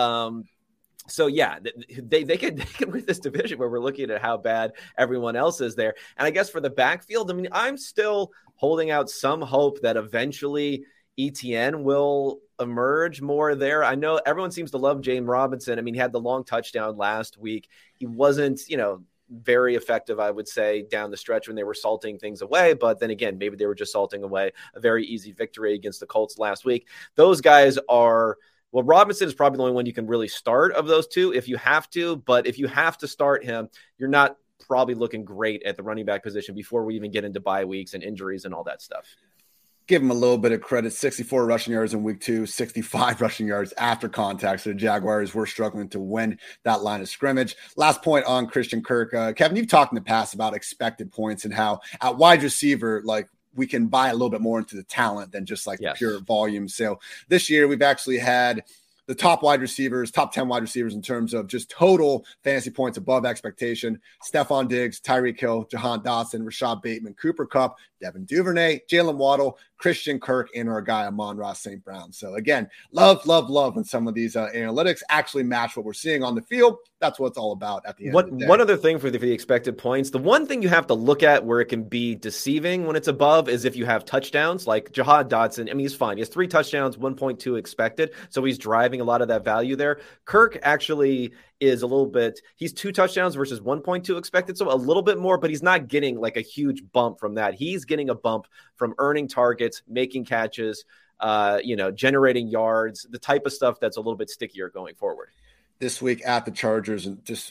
So yeah, they can win this division where we're looking at how bad everyone else is there. And I guess for the backfield, I mean, I'm still holding out some hope that eventually ETN will emerge more there. I know everyone seems to love James Robinson. I mean, he had the long touchdown last week. He wasn't, very effective, I would say, down the stretch when they were salting things away. But then again, maybe they were just salting away a very easy victory against the Colts last week. Those guys are, well, Robinson is probably the only one you can really start of those 2 if you have to. But if you have to start him, you're not probably looking great at the running back position before we even get into bye weeks and injuries and all that stuff. Give him a little bit of credit. 64 rushing yards in week 2, 65 rushing yards after contact. So the Jaguars were struggling to win that line of scrimmage. Last point on Christian Kirk. Kevin, you've talked in the past about expected points and how at wide receiver, like, we can buy a little bit more into the talent than just like the pure volume. So this year we've actually had the top 10 wide receivers in terms of just total fantasy points above expectation. Stephon Diggs, Tyreek Hill, Jahan Dotson, Rashad Bateman, Cooper Kupp, Devin Duvernay, Jalen Waddle, Christian Kirk, and our guy Amon-Ra St. Brown. So again, love when some of these analytics actually match what we're seeing on the field. That's what it's all about at the end of the day. One other thing for the expected points, the one thing you have to look at where it can be deceiving when it's above is if you have touchdowns like Jahan Dotson. I mean, he's fine. He has 3 touchdowns, 1.2 expected. So he's driving a lot of that value there. Kirk actually is a little bit, he's 2 touchdowns versus 1.2 expected. So a little bit more, but he's not getting like a huge bump from that. He's getting a bump from earning targets, making catches, generating yards, the type of stuff that's a little bit stickier going forward. This week at the Chargers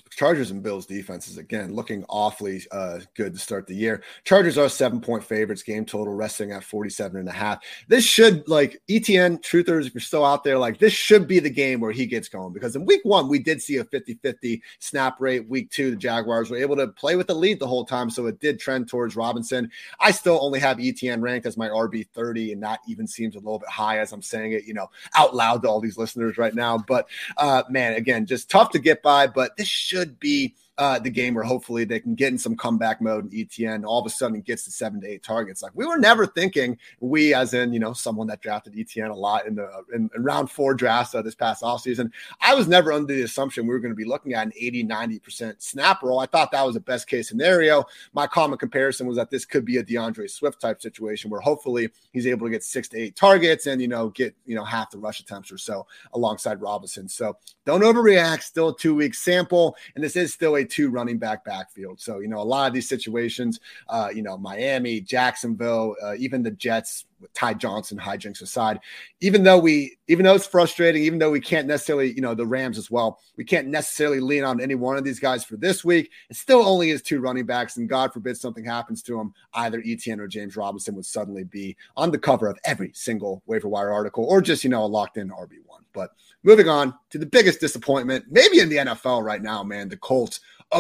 and Bills defenses, again, looking awfully good to start the year. Chargers are 7-point favorites, game total resting at 47.5. This should, like, ETN truthers, if you're still out there, like, this should be the game where he gets going, because in week 1, we did see a 50-50 snap rate. Week 2, the Jaguars were able to play with the lead the whole time, so it did trend towards Robinson. I still only have ETN ranked as my RB30, and that even seems a little bit high as I'm saying it, out loud to all these listeners right now. But man, again, just tough to get by, but this should be the game where hopefully they can get in some comeback mode, and ETN all of a sudden gets to 7 to 8 targets. Like, we were never thinking, we as in, someone that drafted ETN a lot in round 4 drafts this past offseason. I was never under the assumption we were going to be looking at an 80-90% snap roll. I thought that was a best case scenario. My common comparison was that this could be a DeAndre Swift type situation where hopefully he's able to get 6 to 8 targets and, get, half the rush attempts or so alongside Robinson. So don't overreact. Still a 2-week sample, and this is still a 2 running back backfield. So, a lot of these situations, Miami, Jacksonville, even the Jets, with Ty Johnson hijinks aside, even though it's frustrating, even though we can't necessarily, the Rams as well, we can't necessarily lean on any one of these guys for this week. It still only is 2 running backs, and God forbid something happens to them, either Etienne or James Robinson would suddenly be on the cover of every single waiver wire article, or just, a locked in RB1. But moving on to the biggest disappointment, maybe in the NFL right now, man, the Colts.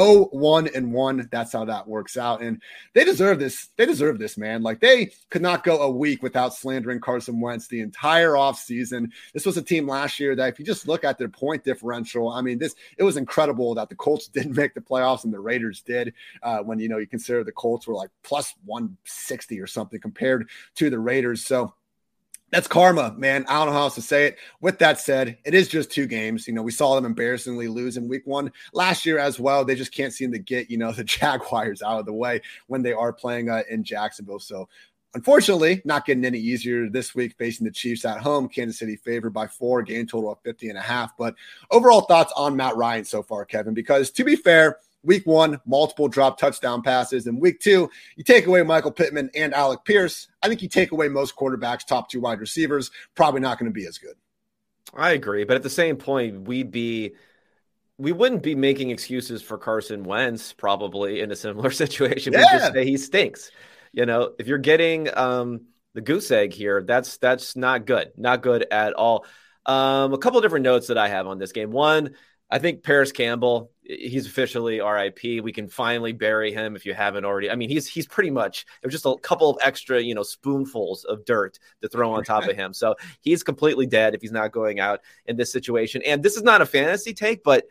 0-1-1. That's how that works out. And they deserve this. They deserve this, man. Like, they could not go a week without slandering Carson Wentz the entire offseason. This was a team last year that, if you just look at their point differential, I mean, it was incredible that the Colts didn't make the playoffs and the Raiders did, when, you consider the Colts were like plus 160 or something compared to the Raiders. So that's karma, man. I don't know how else to say it. With that said, it is just 2 games. We saw them embarrassingly lose in week 1 last year as well. They just can't seem to get, the Jaguars out of the way when they are playing in Jacksonville. So unfortunately, not getting any easier this week, facing the Chiefs at home. Kansas City favored by 4, game total of 50.5. But overall thoughts on Matt Ryan so far, Kevin, because to be fair, week 1, multiple drop touchdown passes. In week 2, you take away Michael Pittman and Alec Pierce. I think you take away most quarterbacks, top 2 wide receivers, probably not going to be as good. I agree. But at the same point, we wouldn't be making excuses for Carson Wentz probably in a similar situation. Yeah. We just say he stinks. If you're getting the goose egg here, that's not good. Not good at all. A couple of different notes that I have on this game. One, I think Paris Campbell, he's officially RIP. We can finally bury him if you haven't already. I mean, he's pretty much, it was just a couple of extra, spoonfuls of dirt to throw on top of him. So he's completely dead if he's not going out in this situation. And this is not a fantasy take, but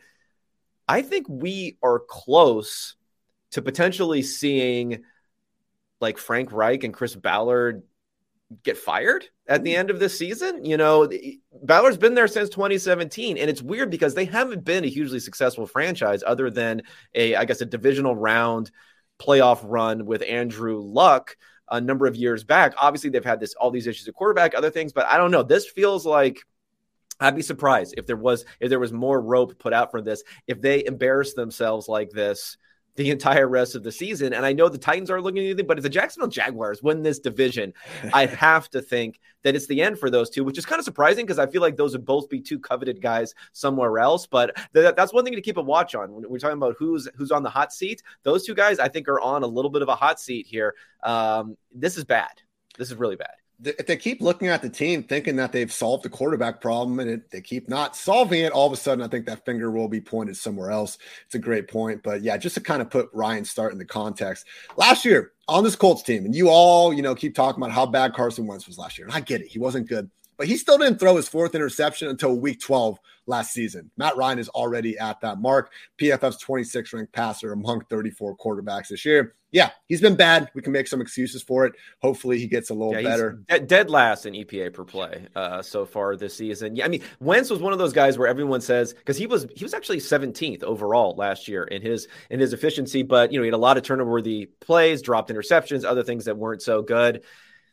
I think we are close to potentially seeing like Frank Reich and Chris Ballard get fired at the end of this season. Ballard's been there since 2017, and it's weird because they haven't been a hugely successful franchise other than a divisional round playoff run with Andrew Luck a number of years back. Obviously, they've had all these issues at quarterback, other things, but I don't know. This feels like I'd be surprised if there was more rope put out for this, if they embarrass themselves like this the entire rest of the season. And I know the Titans aren't looking at anything, but if the Jacksonville Jaguars win this division, I'd have to think that it's the end for those two, which is kind of surprising because I feel like those would both be 2 coveted guys somewhere else. But that's one thing to keep a watch on. When we're talking about who's on the hot seat, those 2 guys I think are on a little bit of a hot seat here. This is bad. This is really bad. If they keep looking at the team thinking that they've solved the quarterback problem and they keep not solving it, all of a sudden I think that finger will be pointed somewhere else. It's a great point. But yeah, just to kind of put Ryan's start into context, last year on this Colts team, and you all, keep talking about how bad Carson Wentz was last year. And I get it. He wasn't good. But he still didn't throw his 4th interception until week 12 last season. Matt Ryan is already at that mark. PFF's 26th ranked passer among 34 quarterbacks this year. Yeah, he's been bad. We can make some excuses for it. Hopefully he gets a little better. Dead last in EPA per play so far this season. Yeah, I mean, Wentz was one of those guys where everyone says, because he was actually 17th overall last year in his efficiency, but he had a lot of turnover-worthy plays, dropped interceptions, other things that weren't so good.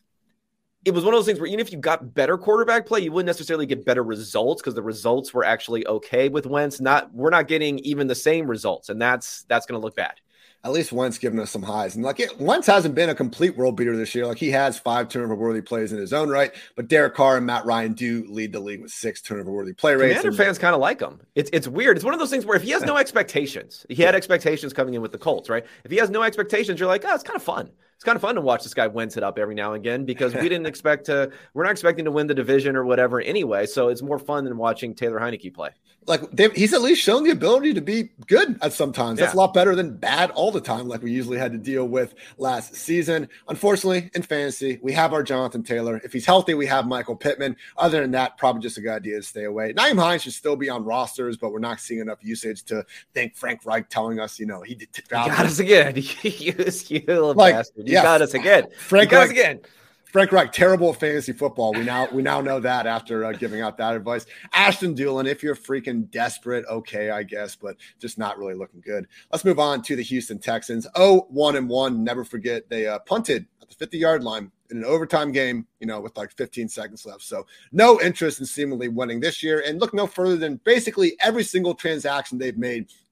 It was one of those things where even if you got better quarterback play, you wouldn't necessarily get better results because the results were actually okay with Wentz. We're not getting even the same results, and that's going to look bad. At least Wentz giving us some highs. And Wentz hasn't been a complete world beater this year. He has 5 turnover-worthy plays in his own right, but Derek Carr and Matt Ryan do lead the league with 6 turnover-worthy play rates. Commander fans kind of like him. It's weird. It's one of those things where if he has no expectations, he had expectations coming in with the Colts, right? If he has no expectations, you're like, oh, it's kind of fun. It's kind of fun to watch this guy Wentz it up every now and again because we're not expecting to win the division or whatever anyway. So it's more fun than watching Taylor Heineke play. He's at least shown the ability to be good at sometimes. That's a lot better than bad all the time, like we usually had to deal with last season. Unfortunately, in fantasy, we have our Jonathan Taylor. If he's healthy, we have Michael Pittman. Other than that, probably just a good idea to stay away. Nyheim Hines should still be on rosters, but we're not seeing enough usage to think Frank Reich telling us, he did. You got us again. You little bastard. You got us again. Frank Reich again. Frank Reich, terrible at fantasy football. We now know that after giving out that advice. Ashton Dulin, if you're freaking desperate, okay, I guess, but just not really looking good. Let's move on to the Houston Texans. 0-1-1. Never forget they punted at the 50-yard line in an overtime game, with 15 seconds left. So no interest in seemingly winning this year, and look no further than basically every single transaction they've made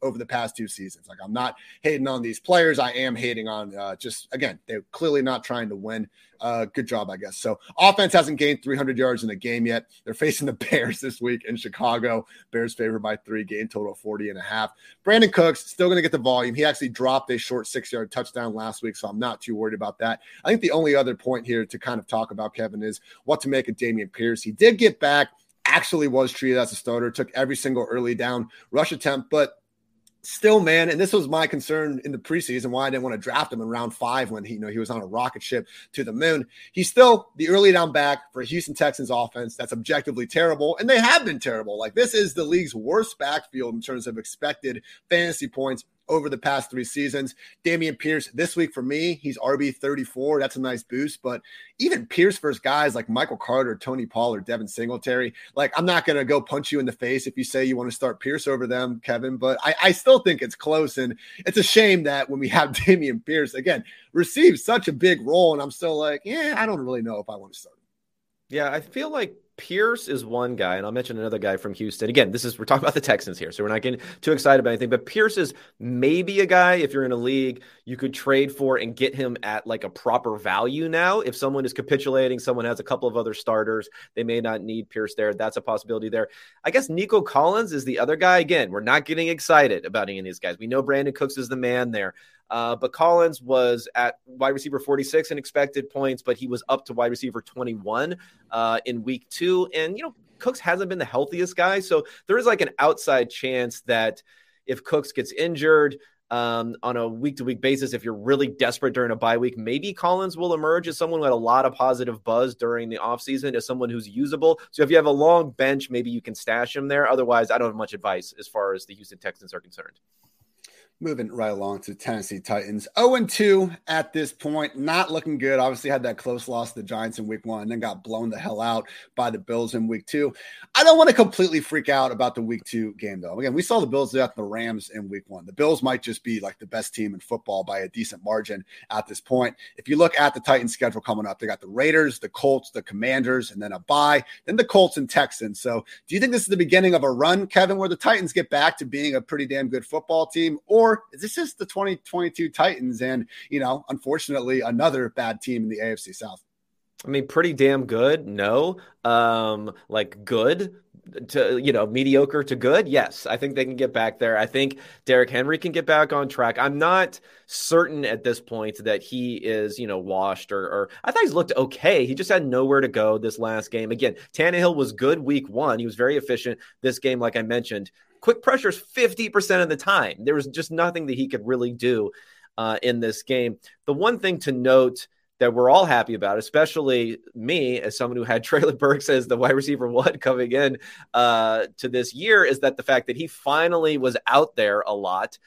over the past 2 seasons. Like, I'm not hating on these players. I am hating on again, they're clearly not trying to win. Good job, I guess. So offense hasn't gained 300 yards in a game yet. They're facing the Bears this week in Chicago. Bears favored by 3, game total 40.5. Brandon Cooks still going to get the volume. He actually dropped a short 6-yard touchdown last week, so I'm not too worried about that. I think the only other point here to kind of talk about, Kevin, is what to make of Dameon Pierce. He did get back, actually was treated as a starter, took every single early down rush attempt, but still, man, and this was my concern in the preseason, why I didn't want to draft him in round 5 when he was on a rocket ship to the moon. He's still the early down back for a Houston Texans offense that's objectively terrible, and they have been terrible. Like, this is the league's worst backfield in terms of expected fantasy points over the past 3 seasons. Dameon Pierce this week for me, he's RB 34. That's a nice boost. But even Pierce versus guys like Michael Carter, Tony Pollard, Devin Singletary, like, I'm not going to go punch you in the face if you say you want to start Pierce over them, Kevin. But I still think it's close. And it's a shame that when we have Dameon Pierce, again, receives such a big role. And I'm still like, I don't really know if I want to start him. Yeah, I feel like Pierce is one guy, and I'll mention another guy from Houston. Again, we're talking about the Texans here, so we're not getting too excited about anything, but Pierce is maybe a guy, if you're in a league, you could trade for and get him at like a proper value now. If someone is capitulating, someone has a couple of other starters, they may not need Pierce there. That's a possibility there. I guess Nico Collins is the other guy. Again, we're not getting excited about any of these guys. We know Brandon Cooks is the man there. But Collins was at wide receiver 46 in expected points, but he was up to wide receiver 21 in week 2. And, Cooks hasn't been the healthiest guy. So there is like an outside chance that if Cooks gets injured on a week-to-week basis, if you're really desperate during a bye week, maybe Collins will emerge as someone who had a lot of positive buzz during the offseason, as someone who's usable. So if you have a long bench, maybe you can stash him there. Otherwise, I don't have much advice as far as the Houston Texans are concerned. Moving right along to Tennessee Titans. 0-2 at this point. Not looking good. Obviously had that close loss to the Giants in week 1 and then got blown the hell out by the Bills in week 2. I don't want to completely freak out about the week 2 game, though. Again, we saw the Bills at the Rams in week 1. The Bills might just be like the best team in football by a decent margin at this point. If you look at the Titans schedule coming up, they got the Raiders, the Colts, the Commanders, and then a bye, then the Colts and Texans. So do you think this is the beginning of a run, Kevin, where the Titans get back to being a pretty damn good football team? Or is this just the 2022 Titans and, unfortunately, another bad team in the AFC South? I mean, pretty damn good. No. Like good to, mediocre to good. Yes. I think they can get back there. I think Derrick Henry can get back on track. I'm not certain at this point that he is, washed or I thought he's looked okay. He just had nowhere to go this last game. Again, Tannehill was good week 1. He was very efficient this game. Like I mentioned, quick pressures 50% of the time. There was just nothing that he could really do in this game. The one thing to note that we're all happy about, especially me as someone who had Treylon Burks as the wide receiver 1 coming in to this year, is that the fact that he finally was out there a lot.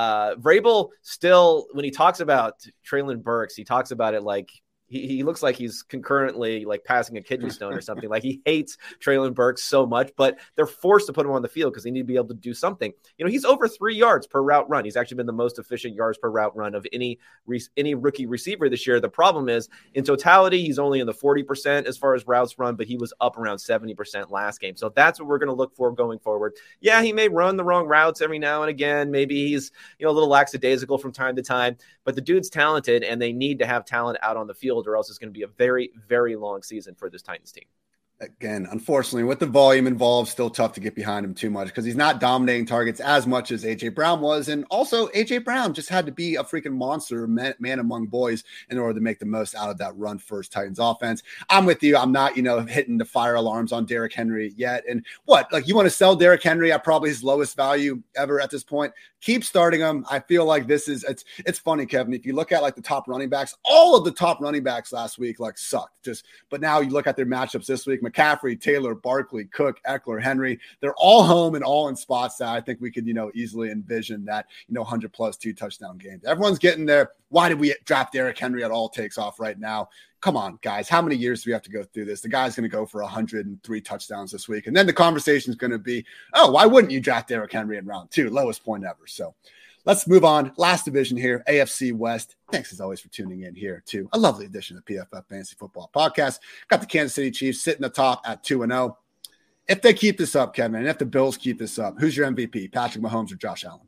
Vrabel still, when he talks about Treylon Burks, he talks about it like he looks like he's concurrently like passing a kidney stone or something. Like he hates Treylon Burks so much, but they're forced to put him on the field because they need to be able to do something. He's over 3 yards per route run. He's actually been the most efficient yards per route run of any rookie receiver this year. The problem is, in totality, he's only in the 40% as far as routes run, but he was up around 70% last game. So that's what we're going to look for going forward. Yeah, he may run the wrong routes every now and again. Maybe he's a little lackadaisical from time to time, but the dude's talented, and they need to have talent out on the field, or else it's going to be a very, very long season for this Titans team. Again, unfortunately, with the volume involved, still tough to get behind him too much because he's not dominating targets as much as A.J. Brown was. And also, A.J. Brown just had to be a freaking monster, man among boys, in order to make the most out of that run-first Titans offense. I'm with you. I'm not, hitting the fire alarms on Derrick Henry yet. And you want to sell Derrick Henry at probably his lowest value ever at this point? Keep starting him. I feel like it's funny, Kevin. If you look at the top running backs, all of the top running backs last week sucked. But now you look at their matchups this week: McCaffrey, Taylor, Barkley, Cook, Eckler, Henry. They're all home and all in spots that I think we could, easily envision that, 100+ 2-touchdown games. Everyone's getting there. Why did we draft Derrick Henry at all takes off right now? Come on, guys. How many years do we have to go through this? The guy's going to go for 103 touchdowns this week. And then the conversation is going to be, oh, why wouldn't you draft Derrick Henry in round 2? Lowest point ever. So let's move on. Last division here, AFC West. Thanks as always for tuning in here to a lovely edition of PFF Fantasy Football Podcast. Got the Kansas City Chiefs sitting atop at 2-0. If they keep this up, Kevin, and if the Bills keep this up, who's your MVP, Patrick Mahomes or Josh Allen?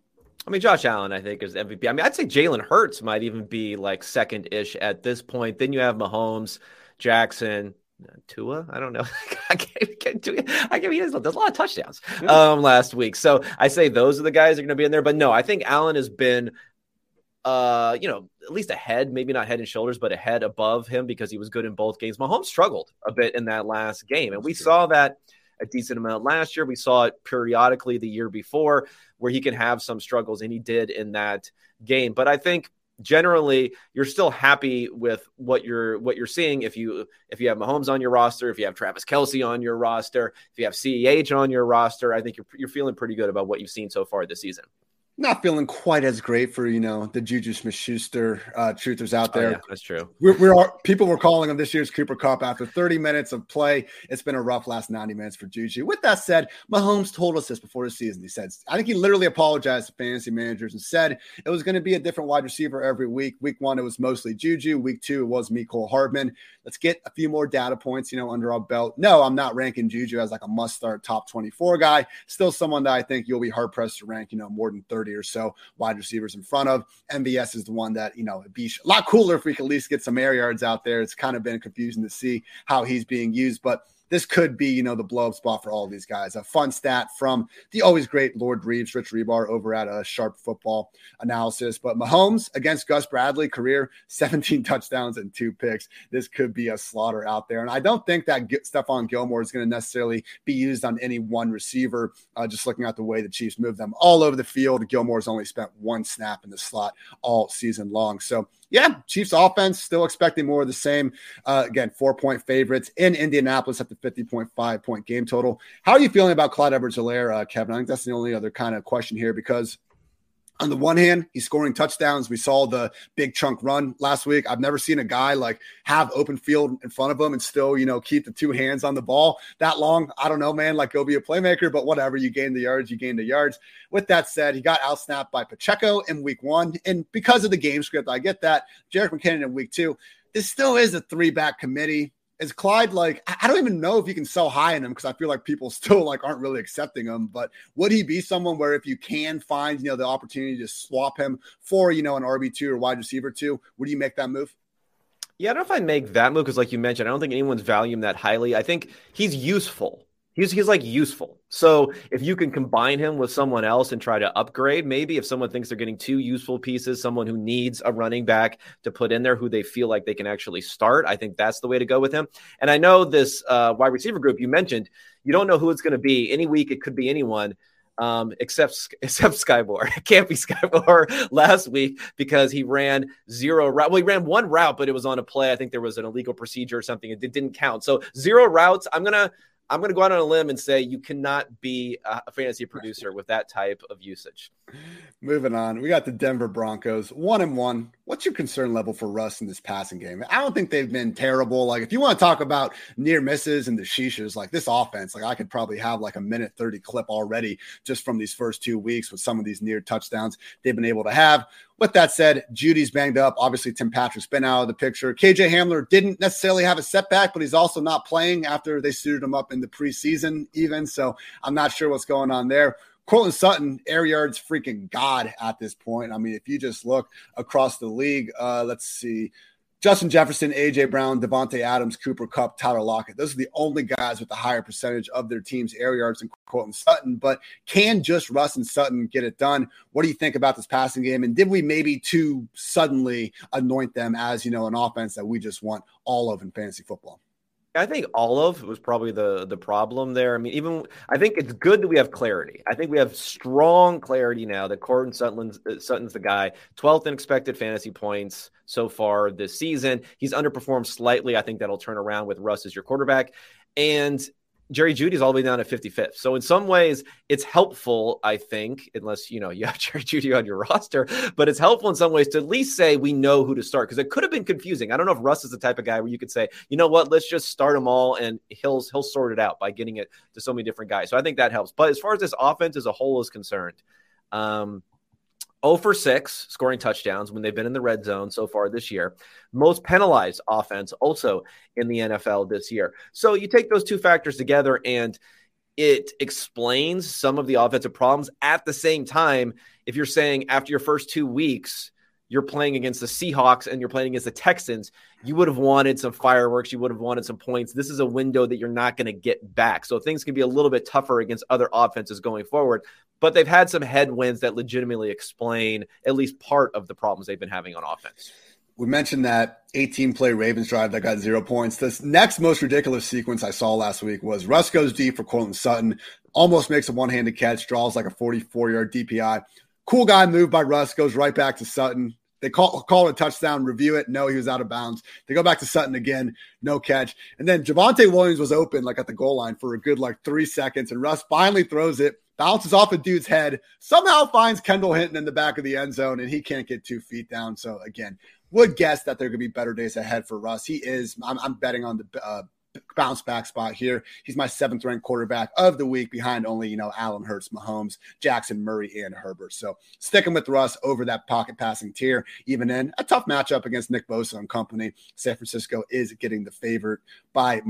I mean, Josh Allen, I think, is MVP. I mean, I'd say Jalen Hurts might even be like second-ish at this point. Then you have Mahomes, Jackson, Tua. I don't know. I can't, he does a lot of touchdowns last week. So I say those are the guys that are going to be in there. But no, I think Allen has been, at least ahead, maybe not head and shoulders, but ahead above him because he was good in both games. Mahomes struggled a bit in that last game. And we saw that a decent amount last year. We saw it periodically the year before where he can have some struggles, and he did in that game. But I think generally you're still happy with what you're seeing if you have Mahomes on your roster, if you have Travis Kelce on your roster, if you have CEH on your roster. I think you're feeling pretty good about what you've seen so far this season. Not feeling quite as great for, the Juju Smith-Schuster truthers out there. Oh, yeah, that's true. People were calling him this year's Cooper Kupp after 30 minutes of play. It's been a rough last 90 minutes for Juju. With that said, Mahomes told us this before the season. He said, I think he literally apologized to fantasy managers and said it was going to be a different wide receiver every week. Week 1, it was mostly Juju. Week 2, it was Mecole Hardman. Let's get a few more data points, under our belt. No, I'm not ranking Juju as like a must-start top 24 guy. Still someone that I think you'll be hard-pressed to rank, more than 30 or so wide receivers in front of. MVS is the one that, it'd be a lot cooler if we could at least get some air yards out there. It's kind of been confusing to see how he's being used, but this could be, the blow-up spot for all of these guys. A fun stat from the always great Lord Reeves, Rich Rebar, over at a Sharp Football Analysis. But Mahomes against Gus Bradley, career 17 touchdowns and 2 picks. This could be a slaughter out there. And I don't think that Stephon Gilmore is going to necessarily be used on any one receiver. Just looking at the way the Chiefs move them all over the field, Gilmore's only spent 1 snap in the slot all season long. So, yeah, Chiefs offense still expecting more of the same. Again, 4-point favorites in Indianapolis at the 50.5 point game total. How are you feeling about Clyde Edwards-Helaire, Kevin? I think that's the only other kind of question here because on the one hand, he's scoring touchdowns. We saw the big chunk run last week. I've never seen a guy have open field in front of him and still, keep the 2 hands on the ball that long. I don't know, man, go be a playmaker, but whatever. You gain the yards, With that said, he got outsnapped by Pacheco in week 1. And because of the game script, I get that. Jerick McKinnon in week 2. This still is a 3-back committee. Is Clyde I don't even know if you can sell high in him because I feel like people still aren't really accepting him, but would he be someone where if you can find, the opportunity to swap him for, an RB2 or wide receiver 2, would you make that move? Yeah, I don't know if I make that move because like you mentioned, I don't think anyone's valuing him that highly. I think he's useful. He's useful. So if you can combine him with someone else and try to upgrade, maybe if someone thinks they're getting 2 useful pieces, someone who needs a running back to put in there who they feel like they can actually start, I think that's the way to go with him. And I know this wide receiver group you mentioned, you don't know who it's going to be. Any week it could be anyone except Sky Moore. It can't be Sky Moore last week because he ran 0 route. Well, he ran 1 route, but it was on a play. I think there was an illegal procedure or something. It didn't count. So 0 routes. I'm going to go out on a limb and say you cannot be a fantasy producer with that type of usage. Moving on, we got the Denver Broncos 1-1. What's your concern level for Russ in this passing game? I don't think they've been terrible. If you want to talk about near misses and the sheeshers, this offense, I could probably have a minute 30 clip already just from these first 2 weeks with some of these near touchdowns they've been able to have. With that said, Judy's banged up. Obviously, Tim Patrick's been out of the picture. KJ Hamler didn't necessarily have a setback, but he's also not playing after they suited him up in the preseason even. So I'm not sure what's going on there. Courtland Sutton, air yards, freaking God at this point. I mean, if you just look across the league, let's see. Justin Jefferson, A.J. Brown, Devontae Adams, Cooper Kupp, Tyler Lockett. Those are the only guys with the higher percentage of their team's air yards than Courtland Sutton. But can just Russ and Sutton get it done? What do you think about this passing game? And did we maybe too suddenly anoint them as, an offense that we just want all of in fantasy football? I think all of was probably the problem there. I mean, I think it's good that we have clarity. I think we have strong clarity now that Courtland Sutton's the guy. 12th in expected fantasy points so far this season. He's underperformed slightly. I think that'll turn around with Russ as your quarterback. And Jerry Jeudy's all the way down at 55th. So in some ways, it's helpful, I think, unless, you have Jerry Jeudy on your roster, but it's helpful in some ways to at least say we know who to start because it could have been confusing. I don't know if Russ is the type of guy where you could say, you know what, let's just start them all and he'll sort it out by getting it to so many different guys. So I think that helps. But as far as this offense as a whole is concerned, 0 for 6 scoring touchdowns when they've been in the red zone so far this year. Most penalized offense also in the NFL this year. So you take those 2 factors together and it explains some of the offensive problems. At the same time, if you're saying after your first 2 weeks, you're playing against the Seahawks and you're playing against the Texans, you would have wanted some fireworks. You would have wanted some points. This is a window that you're not going to get back. So things can be a little bit tougher against other offenses going forward. But they've had some headwinds that legitimately explain at least part of the problems they've been having on offense. We mentioned that 18-play Ravens drive that got 0 points. This next most ridiculous sequence I saw last week was Russ goes deep for Courtland Sutton, almost makes a one-handed catch, draws like a 44-yard DPI. Cool guy move by Russ, goes right back to Sutton. They call it a touchdown, review it. No, he was out of bounds. They go back to Sutton again, no catch. And then Javonte Williams was open like at the goal line for a good 3 seconds, and Russ finally throws it, bounces off a dude's head, somehow finds Kendall Hinton in the back of the end zone, and he can't get 2 feet down. So again, would guess that there could be better days ahead for Russ. He is. I'm betting on the bounce back spot here. He's my 7th ranked quarterback of the week, behind only, Allen Hurts, Mahomes, Jackson, Murray, and Herbert. So sticking with Russ over that pocket passing tier, even in a tough matchup against Nick Bosa and company. San Francisco is getting the favorite by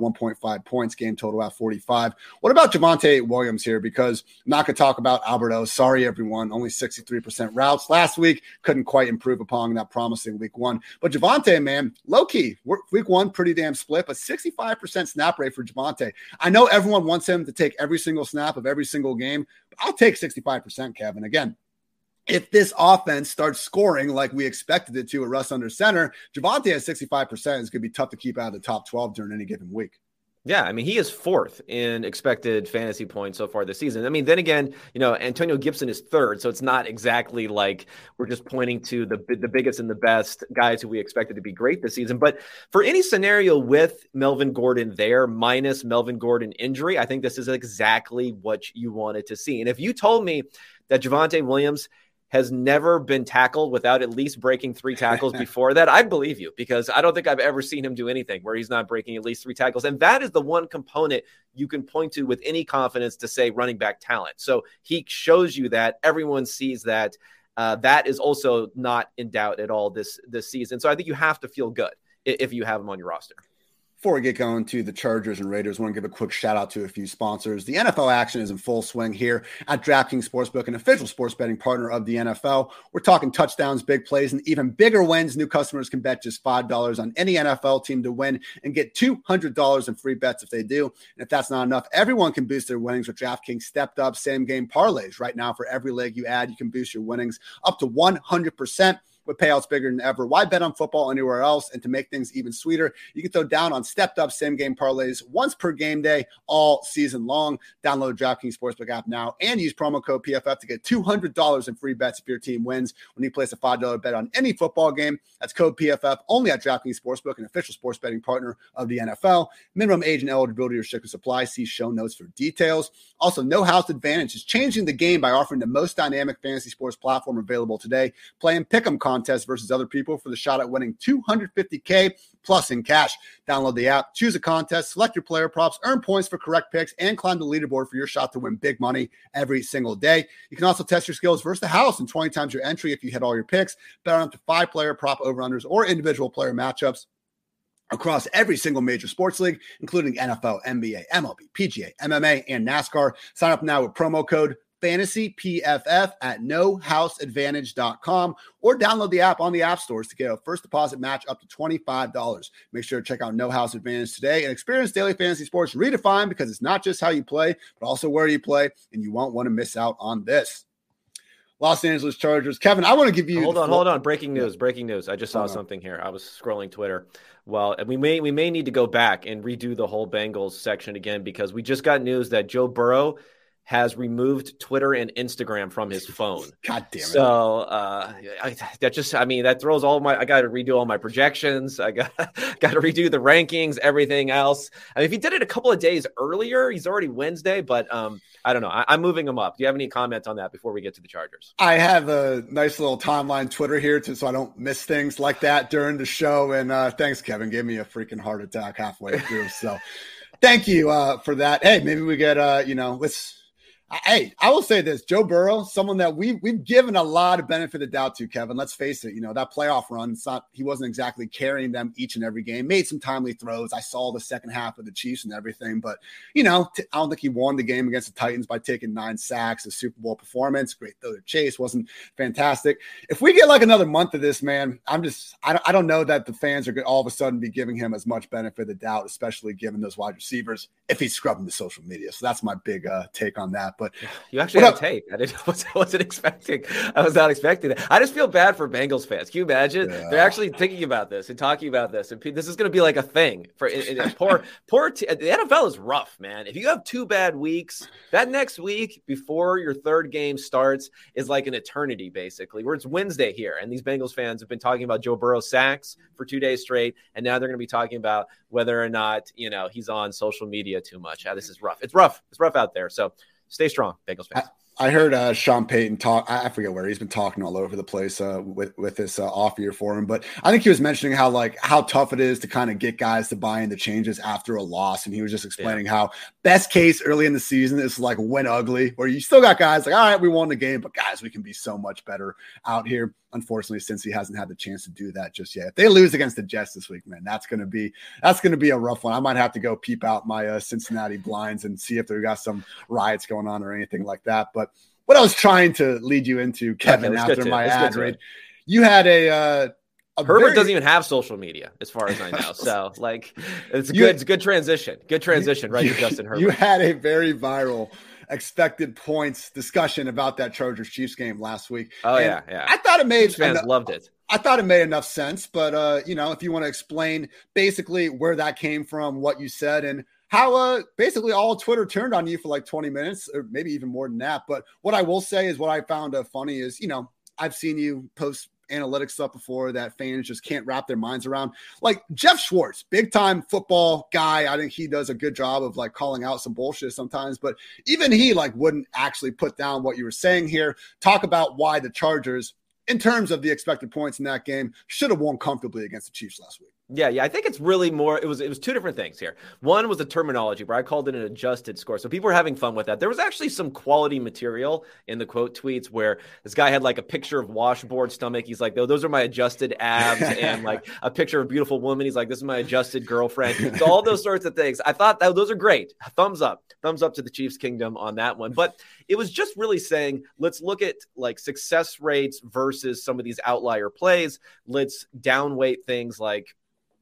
1.5 points, game total at 45. What about Javonte Williams here? Because I'm not going to talk about Alberto. Sorry, everyone. Only 63% routes last week. Couldn't quite improve upon that promising week 1. But Javonte, man, low key, week 1, pretty damn split, but 65% snap rate for Javonte. I know everyone wants him to take every single snap of every single game, but I'll take 65%, Kevin. Again, if this offense starts scoring like we expected it to at Russ under center, Javonte at 65% is going to be tough to keep out of the top 12 during any given week. Yeah, I mean, he is 4th in expected fantasy points so far this season. I mean, then again, Antonio Gibson is 3rd, so it's not exactly like we're just pointing to the biggest and the best guys who we expected to be great this season. But for any scenario with Melvin Gordon there, minus Melvin Gordon injury, I think this is exactly what you wanted to see. And if you told me that Javonte Williams has never been tackled without at least breaking 3 tackles before that, I believe you, because I don't think I've ever seen him do anything where he's not breaking at least 3 tackles. And that is the one component you can point to with any confidence to say running back talent. So he shows you that. Everyone sees that. That is also not in doubt at all this season. So I think you have to feel good if you have him on your roster. Before we get going to the Chargers and Raiders, I want to give a quick shout out to a few sponsors. The NFL action is in full swing here at DraftKings Sportsbook, an official sports betting partner of the NFL. We're talking touchdowns, big plays, and even bigger wins. New customers can bet just $5 on any NFL team to win and get $200 in free bets if they do. And if that's not enough, everyone can boost their winnings with DraftKings stepped up same game parlays. Right now, for every leg you add, you can boost your winnings up to 100%. With payouts bigger than ever. Why bet on football anywhere else? And to make things even sweeter, you can throw down on stepped up same game parlays once per game day all season long. Download the DraftKings Sportsbook app now and use promo code PFF to get $200 in free bets if your team wins when you place a $5 bet on any football game. That's code PFF only at DraftKings Sportsbook, an official sports betting partner of the NFL. Minimum age and eligibility restrictions apply. See show notes for details. Also, No House Advantage is changing the game by offering the most dynamic fantasy sports platform available today. Play and pick 'em contest versus other people for the shot at winning $250K plus in cash. Download the app, choose a contest, select your player props, earn points for correct picks, and climb the leaderboard for your shot to win big money every single day. You can also test your skills versus the house and 20 times your entry if you hit all your picks. Bet on up to 5 player prop over-unders or individual player matchups across every single major sports league, including NFL, NBA, MLB, PGA, MMA, and NASCAR. Sign up now with promo code FANTASYPFF at nohouseadvantage.com or download the app on the app stores to get a first deposit match up to $25. Make sure to check out No House Advantage today and experience daily fantasy sports redefined, because it's not just how you play, but also where you play, and you won't want to miss out on this. Los Angeles Chargers. Kevin, I want to give you... Hold on. Breaking news. I just saw something here. I was scrolling Twitter. Well, we may need to go back and redo the whole Bengals section again, because we just got news that Joe Burrow has removed Twitter and Instagram from his phone. God damn it. So that throws I got to redo all my projections. I got to redo the rankings, everything else. I mean, if he did it a couple of days earlier, he's already Wednesday, but I don't know. I'm moving him up. Do you have any comments on that before we get to the Chargers? I have a nice little timeline Twitter here so I don't miss things like that during the show. And thanks, Kevin. Gave me a freaking heart attack halfway through. So thank you for that. Hey, maybe we get, Hey, I will say this: Joe Burrow, someone that we've given a lot of benefit of the doubt to. Kevin, let's face it. That playoff run, he wasn't exactly carrying them each and every game. Made some timely throws. I saw the second half of the Chiefs and everything, but I don't think he won the game against the Titans by taking 9 sacks. A Super Bowl performance, great though. Chase wasn't fantastic. If we get like another month of this, man, I don't know that the fans are going to all of a sudden be giving him as much benefit of the doubt, especially given those wide receivers if he's scrubbing the social media. So that's my big take on that. But you actually have a take. I wasn't expecting. I was not expecting that. I just feel bad for Bengals fans. Can you imagine? Yeah. They're actually thinking about this and talking about this, and this is going to be like a thing for the NFL is rough, man. If you have 2 bad weeks, that next week before your 3rd game starts is like an eternity, basically. Where it's Wednesday here, and these Bengals fans have been talking about Joe Burrow sacks for 2 days straight, and now they're going to be talking about whether or not he's on social media too much. This is rough. It's rough. It's rough out there. So. Stay strong, Bengals fans. I heard Sean Payton talk. I forget where he's been talking all over the place with this off year for him, but I think he was mentioning how tough it is to kind of get guys to buy into changes after a loss, and he was just explaining how best case early in the season is like win ugly, where you still got guys like, all right, we won the game, but guys, we can be so much better out here. Unfortunately, since he hasn't had the chance to do that just yet. If they lose against the Jets this week, man, that's gonna be a rough one. I might have to go peep out my Cincinnati blinds and see if they got some riots going on or anything like that. But what I was trying to lead you into, Kevin, after my ad read, you had Herbert doesn't even have social media, as far as I know. So, it's a good transition. Good transition, right? To Justin Herbert. You had a very viral expected points discussion about that Chargers-Chiefs game last week. Oh, and yeah. I thought it made Chiefs fans loved it. I thought it made enough sense, but if you want to explain basically where that came from, what you said, and how basically all Twitter turned on you for like 20 minutes, or maybe even more than that. But what I will say is what I found funny is, I've seen you post analytics stuff before that fans just can't wrap their minds around. Like Jeff Schwartz, big time football guy. I think he does a good job of like calling out some bullshit sometimes, but even he wouldn't actually put down what you were saying here. Talk about why the Chargers, in terms of the expected points in that game, should have won comfortably against the Chiefs last week. Yeah. I think it's really more, it was 2 different things here. One was the terminology, where I called it an adjusted score. So people were having fun with that. There was actually some quality material in the quote tweets where this guy had like a picture of washboard stomach. He's like, those are my adjusted abs, and like a picture of a beautiful woman. He's like, this is my adjusted girlfriend. So all those sorts of things. I thought those are great. Thumbs up to the Chiefs Kingdom on that one. But it was just really saying, let's look at like success rates versus some of these outlier plays. Let's downweight things like,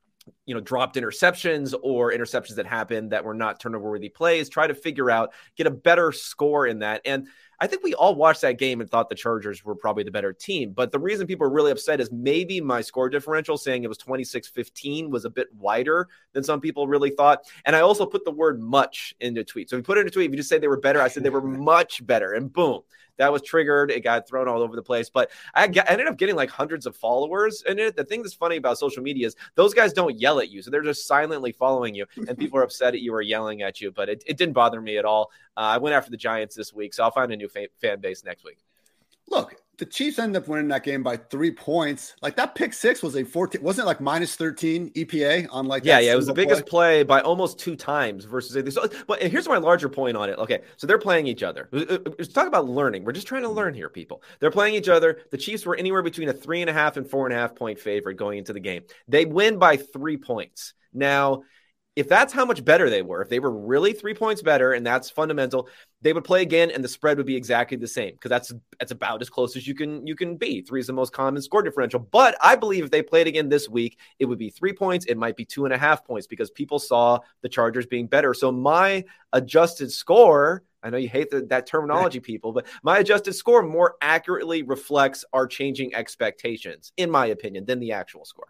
dropped interceptions or interceptions that happened that were not turnover-worthy plays. Try to figure out, get a better score in that. And I think we all watched that game and thought the Chargers were probably the better team. But the reason people are really upset is maybe my score differential, saying it was 26-15, was a bit wider than some people really thought. And I also put the word much into tweet. So if you put it in a tweet, if you just say they were better, I said they were much better. And boom, that was triggered. It got thrown all over the place. But I ended up getting like hundreds of followers in it. The thing that's funny about social media is those guys don't yell at you. So they're just silently following you. And people are upset at you or yelling at you. But it didn't bother me at all. I went after the Giants this week, so I'll find a new fan base next week. Look, the Chiefs ended up winning that game by 3 points. Like that pick 6 was a 14, wasn't it like minus 13 EPA on like that? Yeah, it was the biggest play by almost 2 times versus. But here's my larger point on it. Okay, so they're playing each other. Let's talk about learning. We're just trying to learn here, people. They're playing each other. The Chiefs were anywhere between a 3.5 and 4.5 point favorite going into the game. They win by 3 points. Now, if that's how much better they were, if they were really 3 points better, and that's fundamental, they would play again and the spread would be exactly the same, because that's about as close as you can be. 3 is the most common score differential. But I believe if they played again this week, it would be 3 points. It might be 2.5 points because people saw the Chargers being better. So my adjusted score, I know you hate that terminology, people, but my adjusted score more accurately reflects our changing expectations, in my opinion, than the actual score.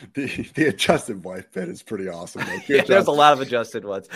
The adjusted wife bit is pretty awesome. Yeah, there's a lot of adjusted ones.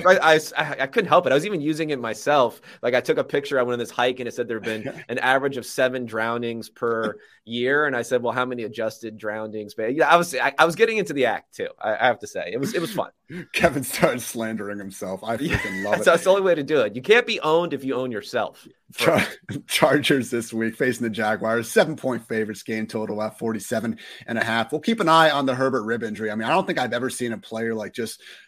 I couldn't help it. I was even using it myself. Like I took a picture. I went on this hike and it said there have been an average of 7 drownings per year. And I said, well, how many adjusted drownings? But yeah, I was getting into the act too. I have to say it was fun. Kevin started slandering himself. I freaking love it. That's the only way to do it. You can't be owned if you own yourself. Chargers this week facing the Jaguars, 7-point favorites, game total at 47.5. We'll keep an eye on the Herbert rib injury. I mean, I don't think I've ever seen a player like just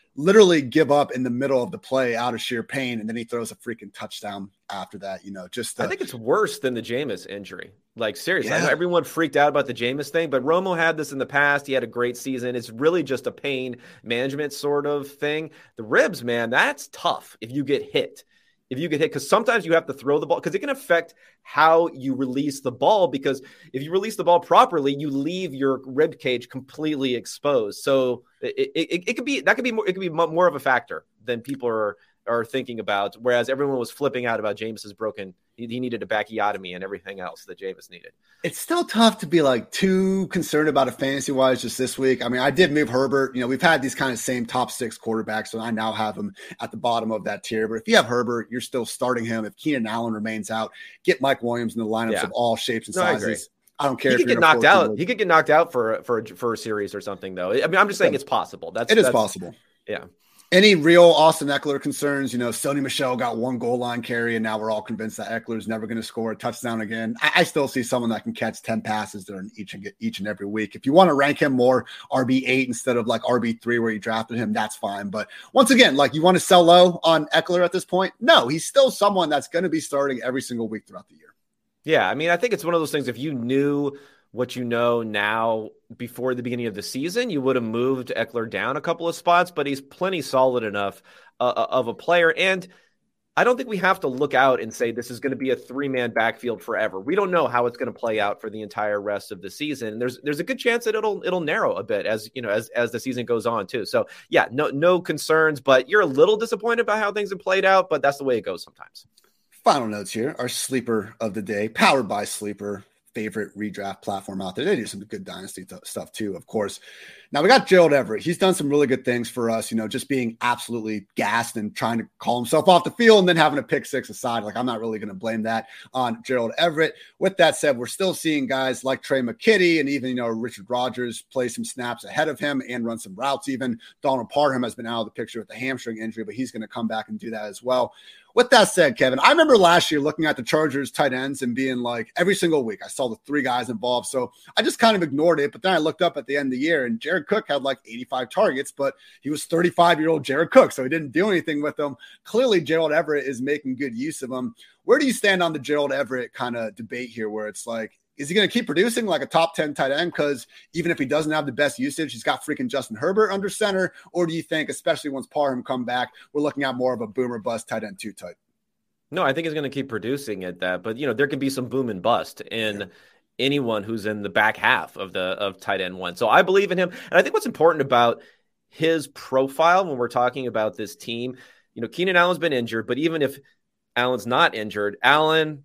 literally give up in the middle of the play out of sheer pain, and then he throws a freaking touchdown after that. I think it's worse than the Jameis injury. Like, seriously, yeah. I know everyone freaked out about the Jameis thing, but Romo had this in the past. He had a great season. It's really just a pain management sort of thing. The ribs, man, that's tough if you get hit. Because sometimes you have to throw the ball because it can affect how you release the ball, because if you release the ball properly, you leave your rib cage completely exposed. So it could be more of a factor than people are thinking about. Whereas everyone was flipping out about Jameis's broken, he needed a backiotomy and everything else that Jameis needed. It's still tough to be like too concerned about it fantasy wise just this week. I mean, I did move Herbert. We've had these kind of same top 6 quarterbacks, so I now have him at the bottom of that tier. But if you have Herbert, you're still starting him. If Keenan Allen remains out, get Mike Williams in the lineups of all shapes and sizes. I don't care. He could get knocked out. He could get knocked out for a series or something, though. I mean, I'm just saying it's possible. It is possible. Yeah. Any real Austin Eckler concerns? Sony Michel got 1 goal line carry, and now we're all convinced that Eckler's never going to score a touchdown again. I still see someone that can catch 10 passes during each and every week. If you want to rank him more RB8 instead of like RB3 where you drafted him, that's fine. But once again, like, you want to sell low on Eckler at this point? No, he's still someone that's going to be starting every single week throughout the year. Yeah, I mean, I think it's one of those things, if you knew what you know now before the beginning of the season, you would have moved Eckler down a couple of spots, but he's plenty solid enough of a player. And I don't think we have to look out and say this is going to be a 3-man backfield forever. We don't know how it's going to play out for the entire rest of the season. There's a good chance that it'll narrow a bit as the season goes on too. So yeah, no concerns, but you're a little disappointed by how things have played out, but that's the way it goes sometimes. Final notes here. Our sleeper of the day, powered by Sleeper, favorite redraft platform out there. They do some good dynasty stuff too, of course. Now we got Gerald Everett. He's done some really good things for us, just being absolutely gassed and trying to call himself off the field and then having a pick 6 aside. Like, I'm not really going to blame that on Gerald Everett. With that said, we're still seeing guys like Trey McKitty and even, Richard Rodgers play some snaps ahead of him and run some routes. Even Donald Parham has been out of the picture with a hamstring injury, but he's going to come back and do that as well. With that said, Kevin, I remember last year looking at the Chargers tight ends and being like, every single week I saw the 3 guys involved. So I just kind of ignored it. But then I looked up at the end of the year and Jared Cook had like 85 targets, but he was 35-year-old Jared Cook. So he didn't do anything with them. Clearly, Gerald Everett is making good use of them. Where do you stand on the Gerald Everett kind of debate here, where it's like, is he going to keep producing like a top 10 tight end? Because even if he doesn't have the best usage, he's got freaking Justin Herbert under center. Or do you think, especially once Parham come back, we're looking at more of a boomer bust tight end 2 type? No, I think he's going to keep producing at that. But, there can be some boom and bust in anyone who's in the back half of tight end 1. So I believe in him. And I think what's important about his profile when we're talking about this team, Keenan Allen's been injured, but even if Allen's not injured, Allen,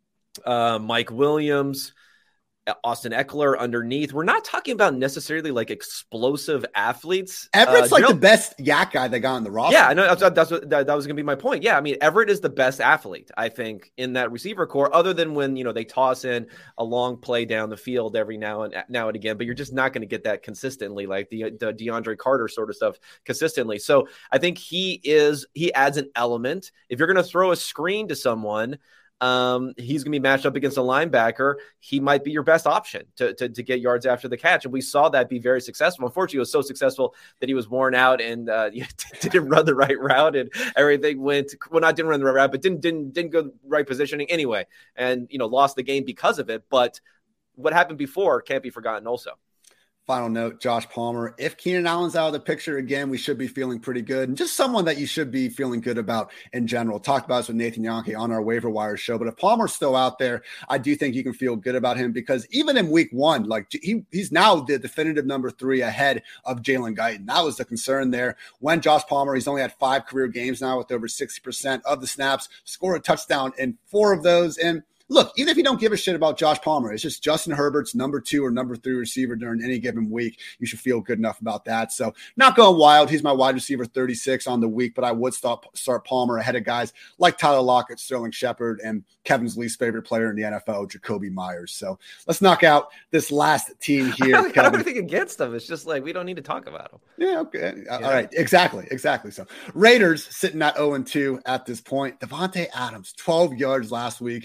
Mike Williams, Austin Eckler underneath. We're not talking about necessarily like explosive athletes. Everett's like the best yak guy they got on the roster. Yeah, I know that was going to be my point. Yeah, I mean, Everett is the best athlete, I think, in that receiver core, other than when, they toss in a long play down the field every now and again, but you're just not going to get that consistently, like the DeAndre Carter sort of stuff consistently. So I think he adds an element. If you're going to throw a screen to someone, he's going to be matched up against a linebacker. He might be your best option to get yards after the catch. And we saw that be very successful. Unfortunately, it was so successful that he was worn out and didn't run the right route, and everything didn't run the right route, but didn't go right positioning anyway. And, lost the game because of it. But what happened before can't be forgotten also. Final note, Josh Palmer. If Keenan Allen's out of the picture again, we should be feeling pretty good. And just someone that you should be feeling good about in general. Talked about this with Nathan Yonke on our waiver wire show. But if Palmer's still out there, I do think you can feel good about him, because even in week 1, like he's now the definitive number 3 ahead of Jalen Guyton. That was the concern there. When Josh Palmer, he's only had 5 career games now with over 60% of the snaps, scored a touchdown in 4 of those. And look, even if you don't give a shit about Josh Palmer, it's just Justin Herbert's number 2 or number 3 receiver during any given week. You should feel good enough about that. So not going wild. He's my wide receiver 36 on the week, but I would start Palmer ahead of guys like Tyler Lockett, Sterling Shepard, and Kevin's least favorite player in the NFL, Jacoby Myers. So let's knock out this last team here. I don't have anything against them. It's just like we don't need to talk about them. Yeah, okay. Yeah. All right. Exactly. So Raiders sitting at 0-2 at this point. Devontae Adams, 12 yards last week. Shout out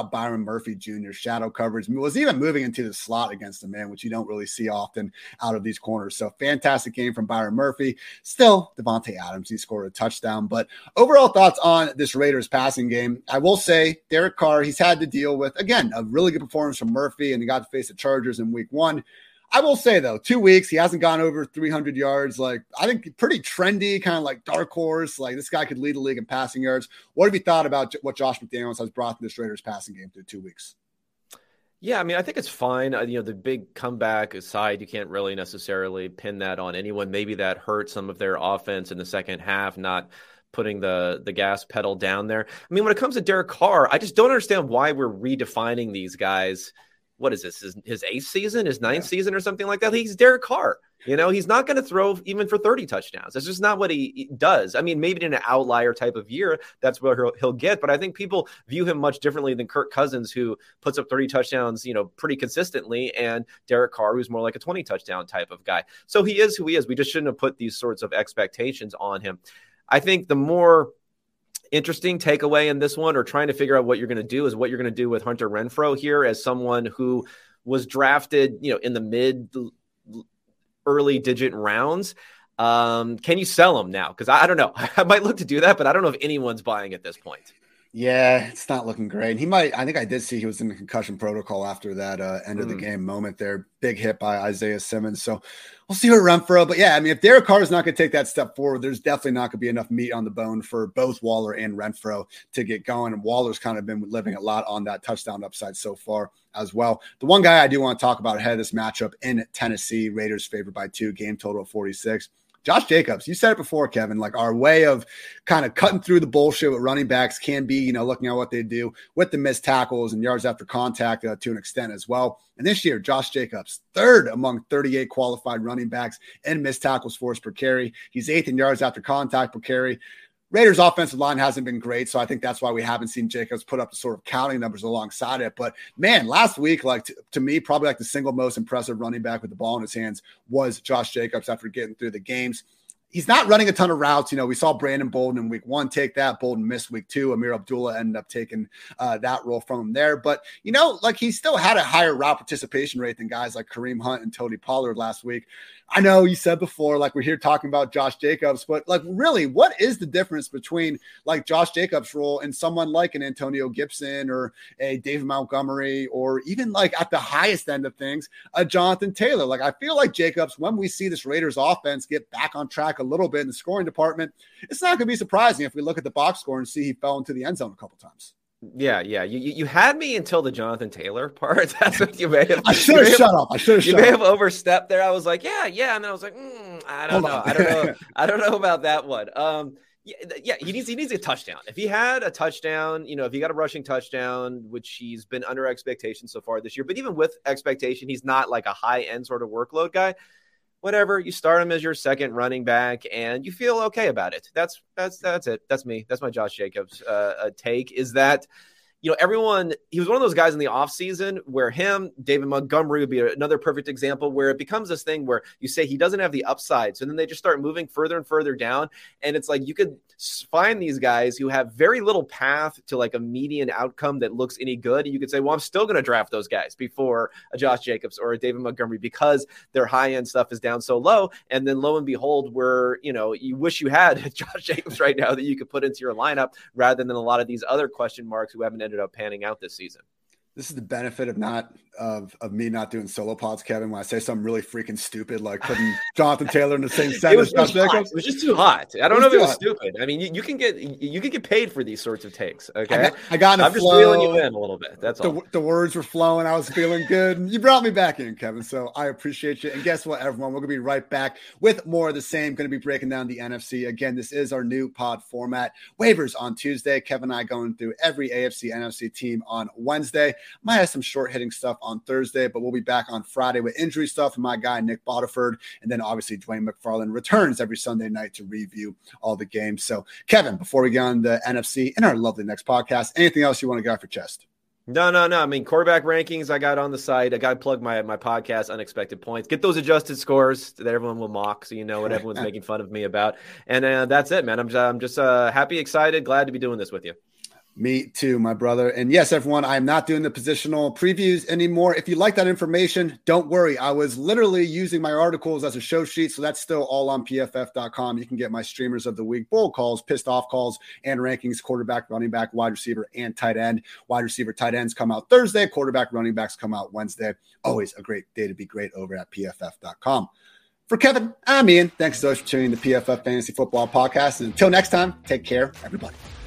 about Byron Murphy Jr.'s shadow coverage, was even moving into the slot against the man, which you don't really see often out of these corners. So fantastic game from Byron Murphy. Still, Devontae Adams, he scored a touchdown. But overall thoughts on this Raiders passing game. I will say Derek Carr, he's had to deal with, again, a really good performance from Murphy, and he got to face the Chargers in week 1. I will say, though, 2 weeks, he hasn't gone over 300 yards. Like, I think pretty trendy, kind of like dark horse. Like, this guy could lead the league in passing yards. What have you thought about what Josh McDaniels has brought to this Raiders passing game through 2 weeks? Yeah, I mean, I think it's fine. The big comeback aside, you can't really necessarily pin that on anyone. Maybe that hurt some of their offense in the second half, not putting the gas pedal down there. I mean, when it comes to Derek Carr, I just don't understand why we're redefining these guys. What is this? His 8th season, his 9th season or something like that? He's Derek Carr. He's not going to throw even for 30 touchdowns. That's just not what he does. I mean, maybe in an outlier type of year, that's where he'll get. But I think people view him much differently than Kirk Cousins, who puts up 30 touchdowns, pretty consistently, and Derek Carr, who's more like a 20 touchdown type of guy. So he is who he is. We just shouldn't have put these sorts of expectations on him. I think the more interesting takeaway in this one, or trying to figure out what you're going to do, is what you're going to do with Hunter Renfrow here as someone who was drafted, in the mid early digit rounds. Can you sell him now? Because I don't know. I might look to do that, but I don't know if anyone's buying at this point. Yeah, it's not looking great. I think I did see he was in the concussion protocol after that end of the game moment there. Big hit by Isaiah Simmons. So we'll see what Renfrow. But yeah, I mean, if Derek Carr is not going to take that step forward, there's definitely not going to be enough meat on the bone for both Waller and Renfrow to get going. And Waller's kind of been living a lot on that touchdown upside so far as well. The one guy I do want to talk about ahead of this matchup in Tennessee, Raiders favored by 2, game total of 46. Josh Jacobs, you said it before, Kevin, like our way of kind of cutting through the bullshit with running backs can be, looking at what they do with the missed tackles and yards after contact to an extent as well. And this year, Josh Jacobs, 3rd among 38 qualified running backs in missed tackles forced per carry. He's 8th in yards after contact per carry. Raiders offensive line hasn't been great, so I think that's why we haven't seen Jacobs put up the sort of counting numbers alongside it. But man, last week, like to me, probably like the single most impressive running back with the ball in his hands was Josh Jacobs after getting through the games. He's not running a ton of routes. We saw Brandon Bolden in week 1 take that. Bolden missed week 2. Amir Abdullah ended up taking that role from him there. But, like he still had a higher route participation rate than guys like Kareem Hunt and Tony Pollard last week. I know you said before, like we're here talking about Josh Jacobs, but like really, what is the difference between like Josh Jacobs' role and someone like an Antonio Gibson or a David Montgomery, or even like at the highest end of things, a Jonathan Taylor? Like I feel like Jacobs, when we see this Raiders offense get back on track a little bit in the scoring department, it's not going to be surprising if we look at the box score and see he fell into the end zone a couple times. Yeah. You had me until the Jonathan Taylor part. That's what you may have. I should have shut up. You may have overstepped there. I was like, yeah. And then I was like, I don't know. I don't know about that one. Yeah. He needs a touchdown. If he had a touchdown, if he got a rushing touchdown, which he's been under expectation so far this year, but even with expectation, he's not like a high end sort of workload guy. Whatever, you start him as your second running back and you feel okay about it. That's it. That's me. That's my Josh Jacobs take, is that, everyone, he was one of those guys in the offseason where David Montgomery would be another perfect example, where it becomes this thing where you say he doesn't have the upside. So then they just start moving further and further down. And it's like, you could find these guys who have very little path to like a median outcome that looks any good. And you could say, well, I'm still going to draft those guys before a Josh Jacobs or a David Montgomery because their high end stuff is down so low. And then lo and behold, you wish you had Josh Jacobs right now that you could put into your lineup rather than a lot of these other question marks who haven't ended up panning out this season. This is the benefit of me not doing solo pods, Kevin. When I say something really freaking stupid, like putting Jonathan Taylor in the same sentence, it was just too hot. I don't know if it was stupid. I mean, you can get paid for these sorts of takes. Okay, I'm just reeling you in a little bit. That's all. The words were flowing. I was feeling good. You brought me back in, Kevin. So I appreciate you. And guess what, everyone? We're gonna be right back with more of the same. Going to be breaking down the NFC again. This is our new pod format. Waivers on Tuesday. Kevin and I going through every AFC NFC team on Wednesday. Might have some short hitting stuff on Thursday, but we'll be back on Friday with injury stuff and my guy Nick Botiford, and then obviously Dwayne McFarland returns every Sunday night to review all the games. So Kevin, before we get on the NFC in our lovely next podcast, anything else you want to get off your chest? No. I mean, quarterback rankings I got on the site. I got to plug my podcast, Unexpected Points. Get those adjusted scores that everyone will mock, so you know what everyone's making fun of me about. And that's it, man. I'm just happy, excited, glad to be doing this with you. Me too, my brother. And yes, everyone, I'm not doing the positional previews anymore. If you like that information, don't worry. I was literally using my articles as a show sheet, so that's still all on pff.com. You can get my streamers of the week, bold calls, pissed off calls, and rankings, quarterback, running back, wide receiver, and tight end. Wide receiver, tight ends come out Thursday. Quarterback, running backs come out Wednesday. Always a great day to be great over at pff.com. For Kevin, I'm Ian. Thanks so much for tuning in to the PFF Fantasy Football Podcast. And until next time, take care, everybody.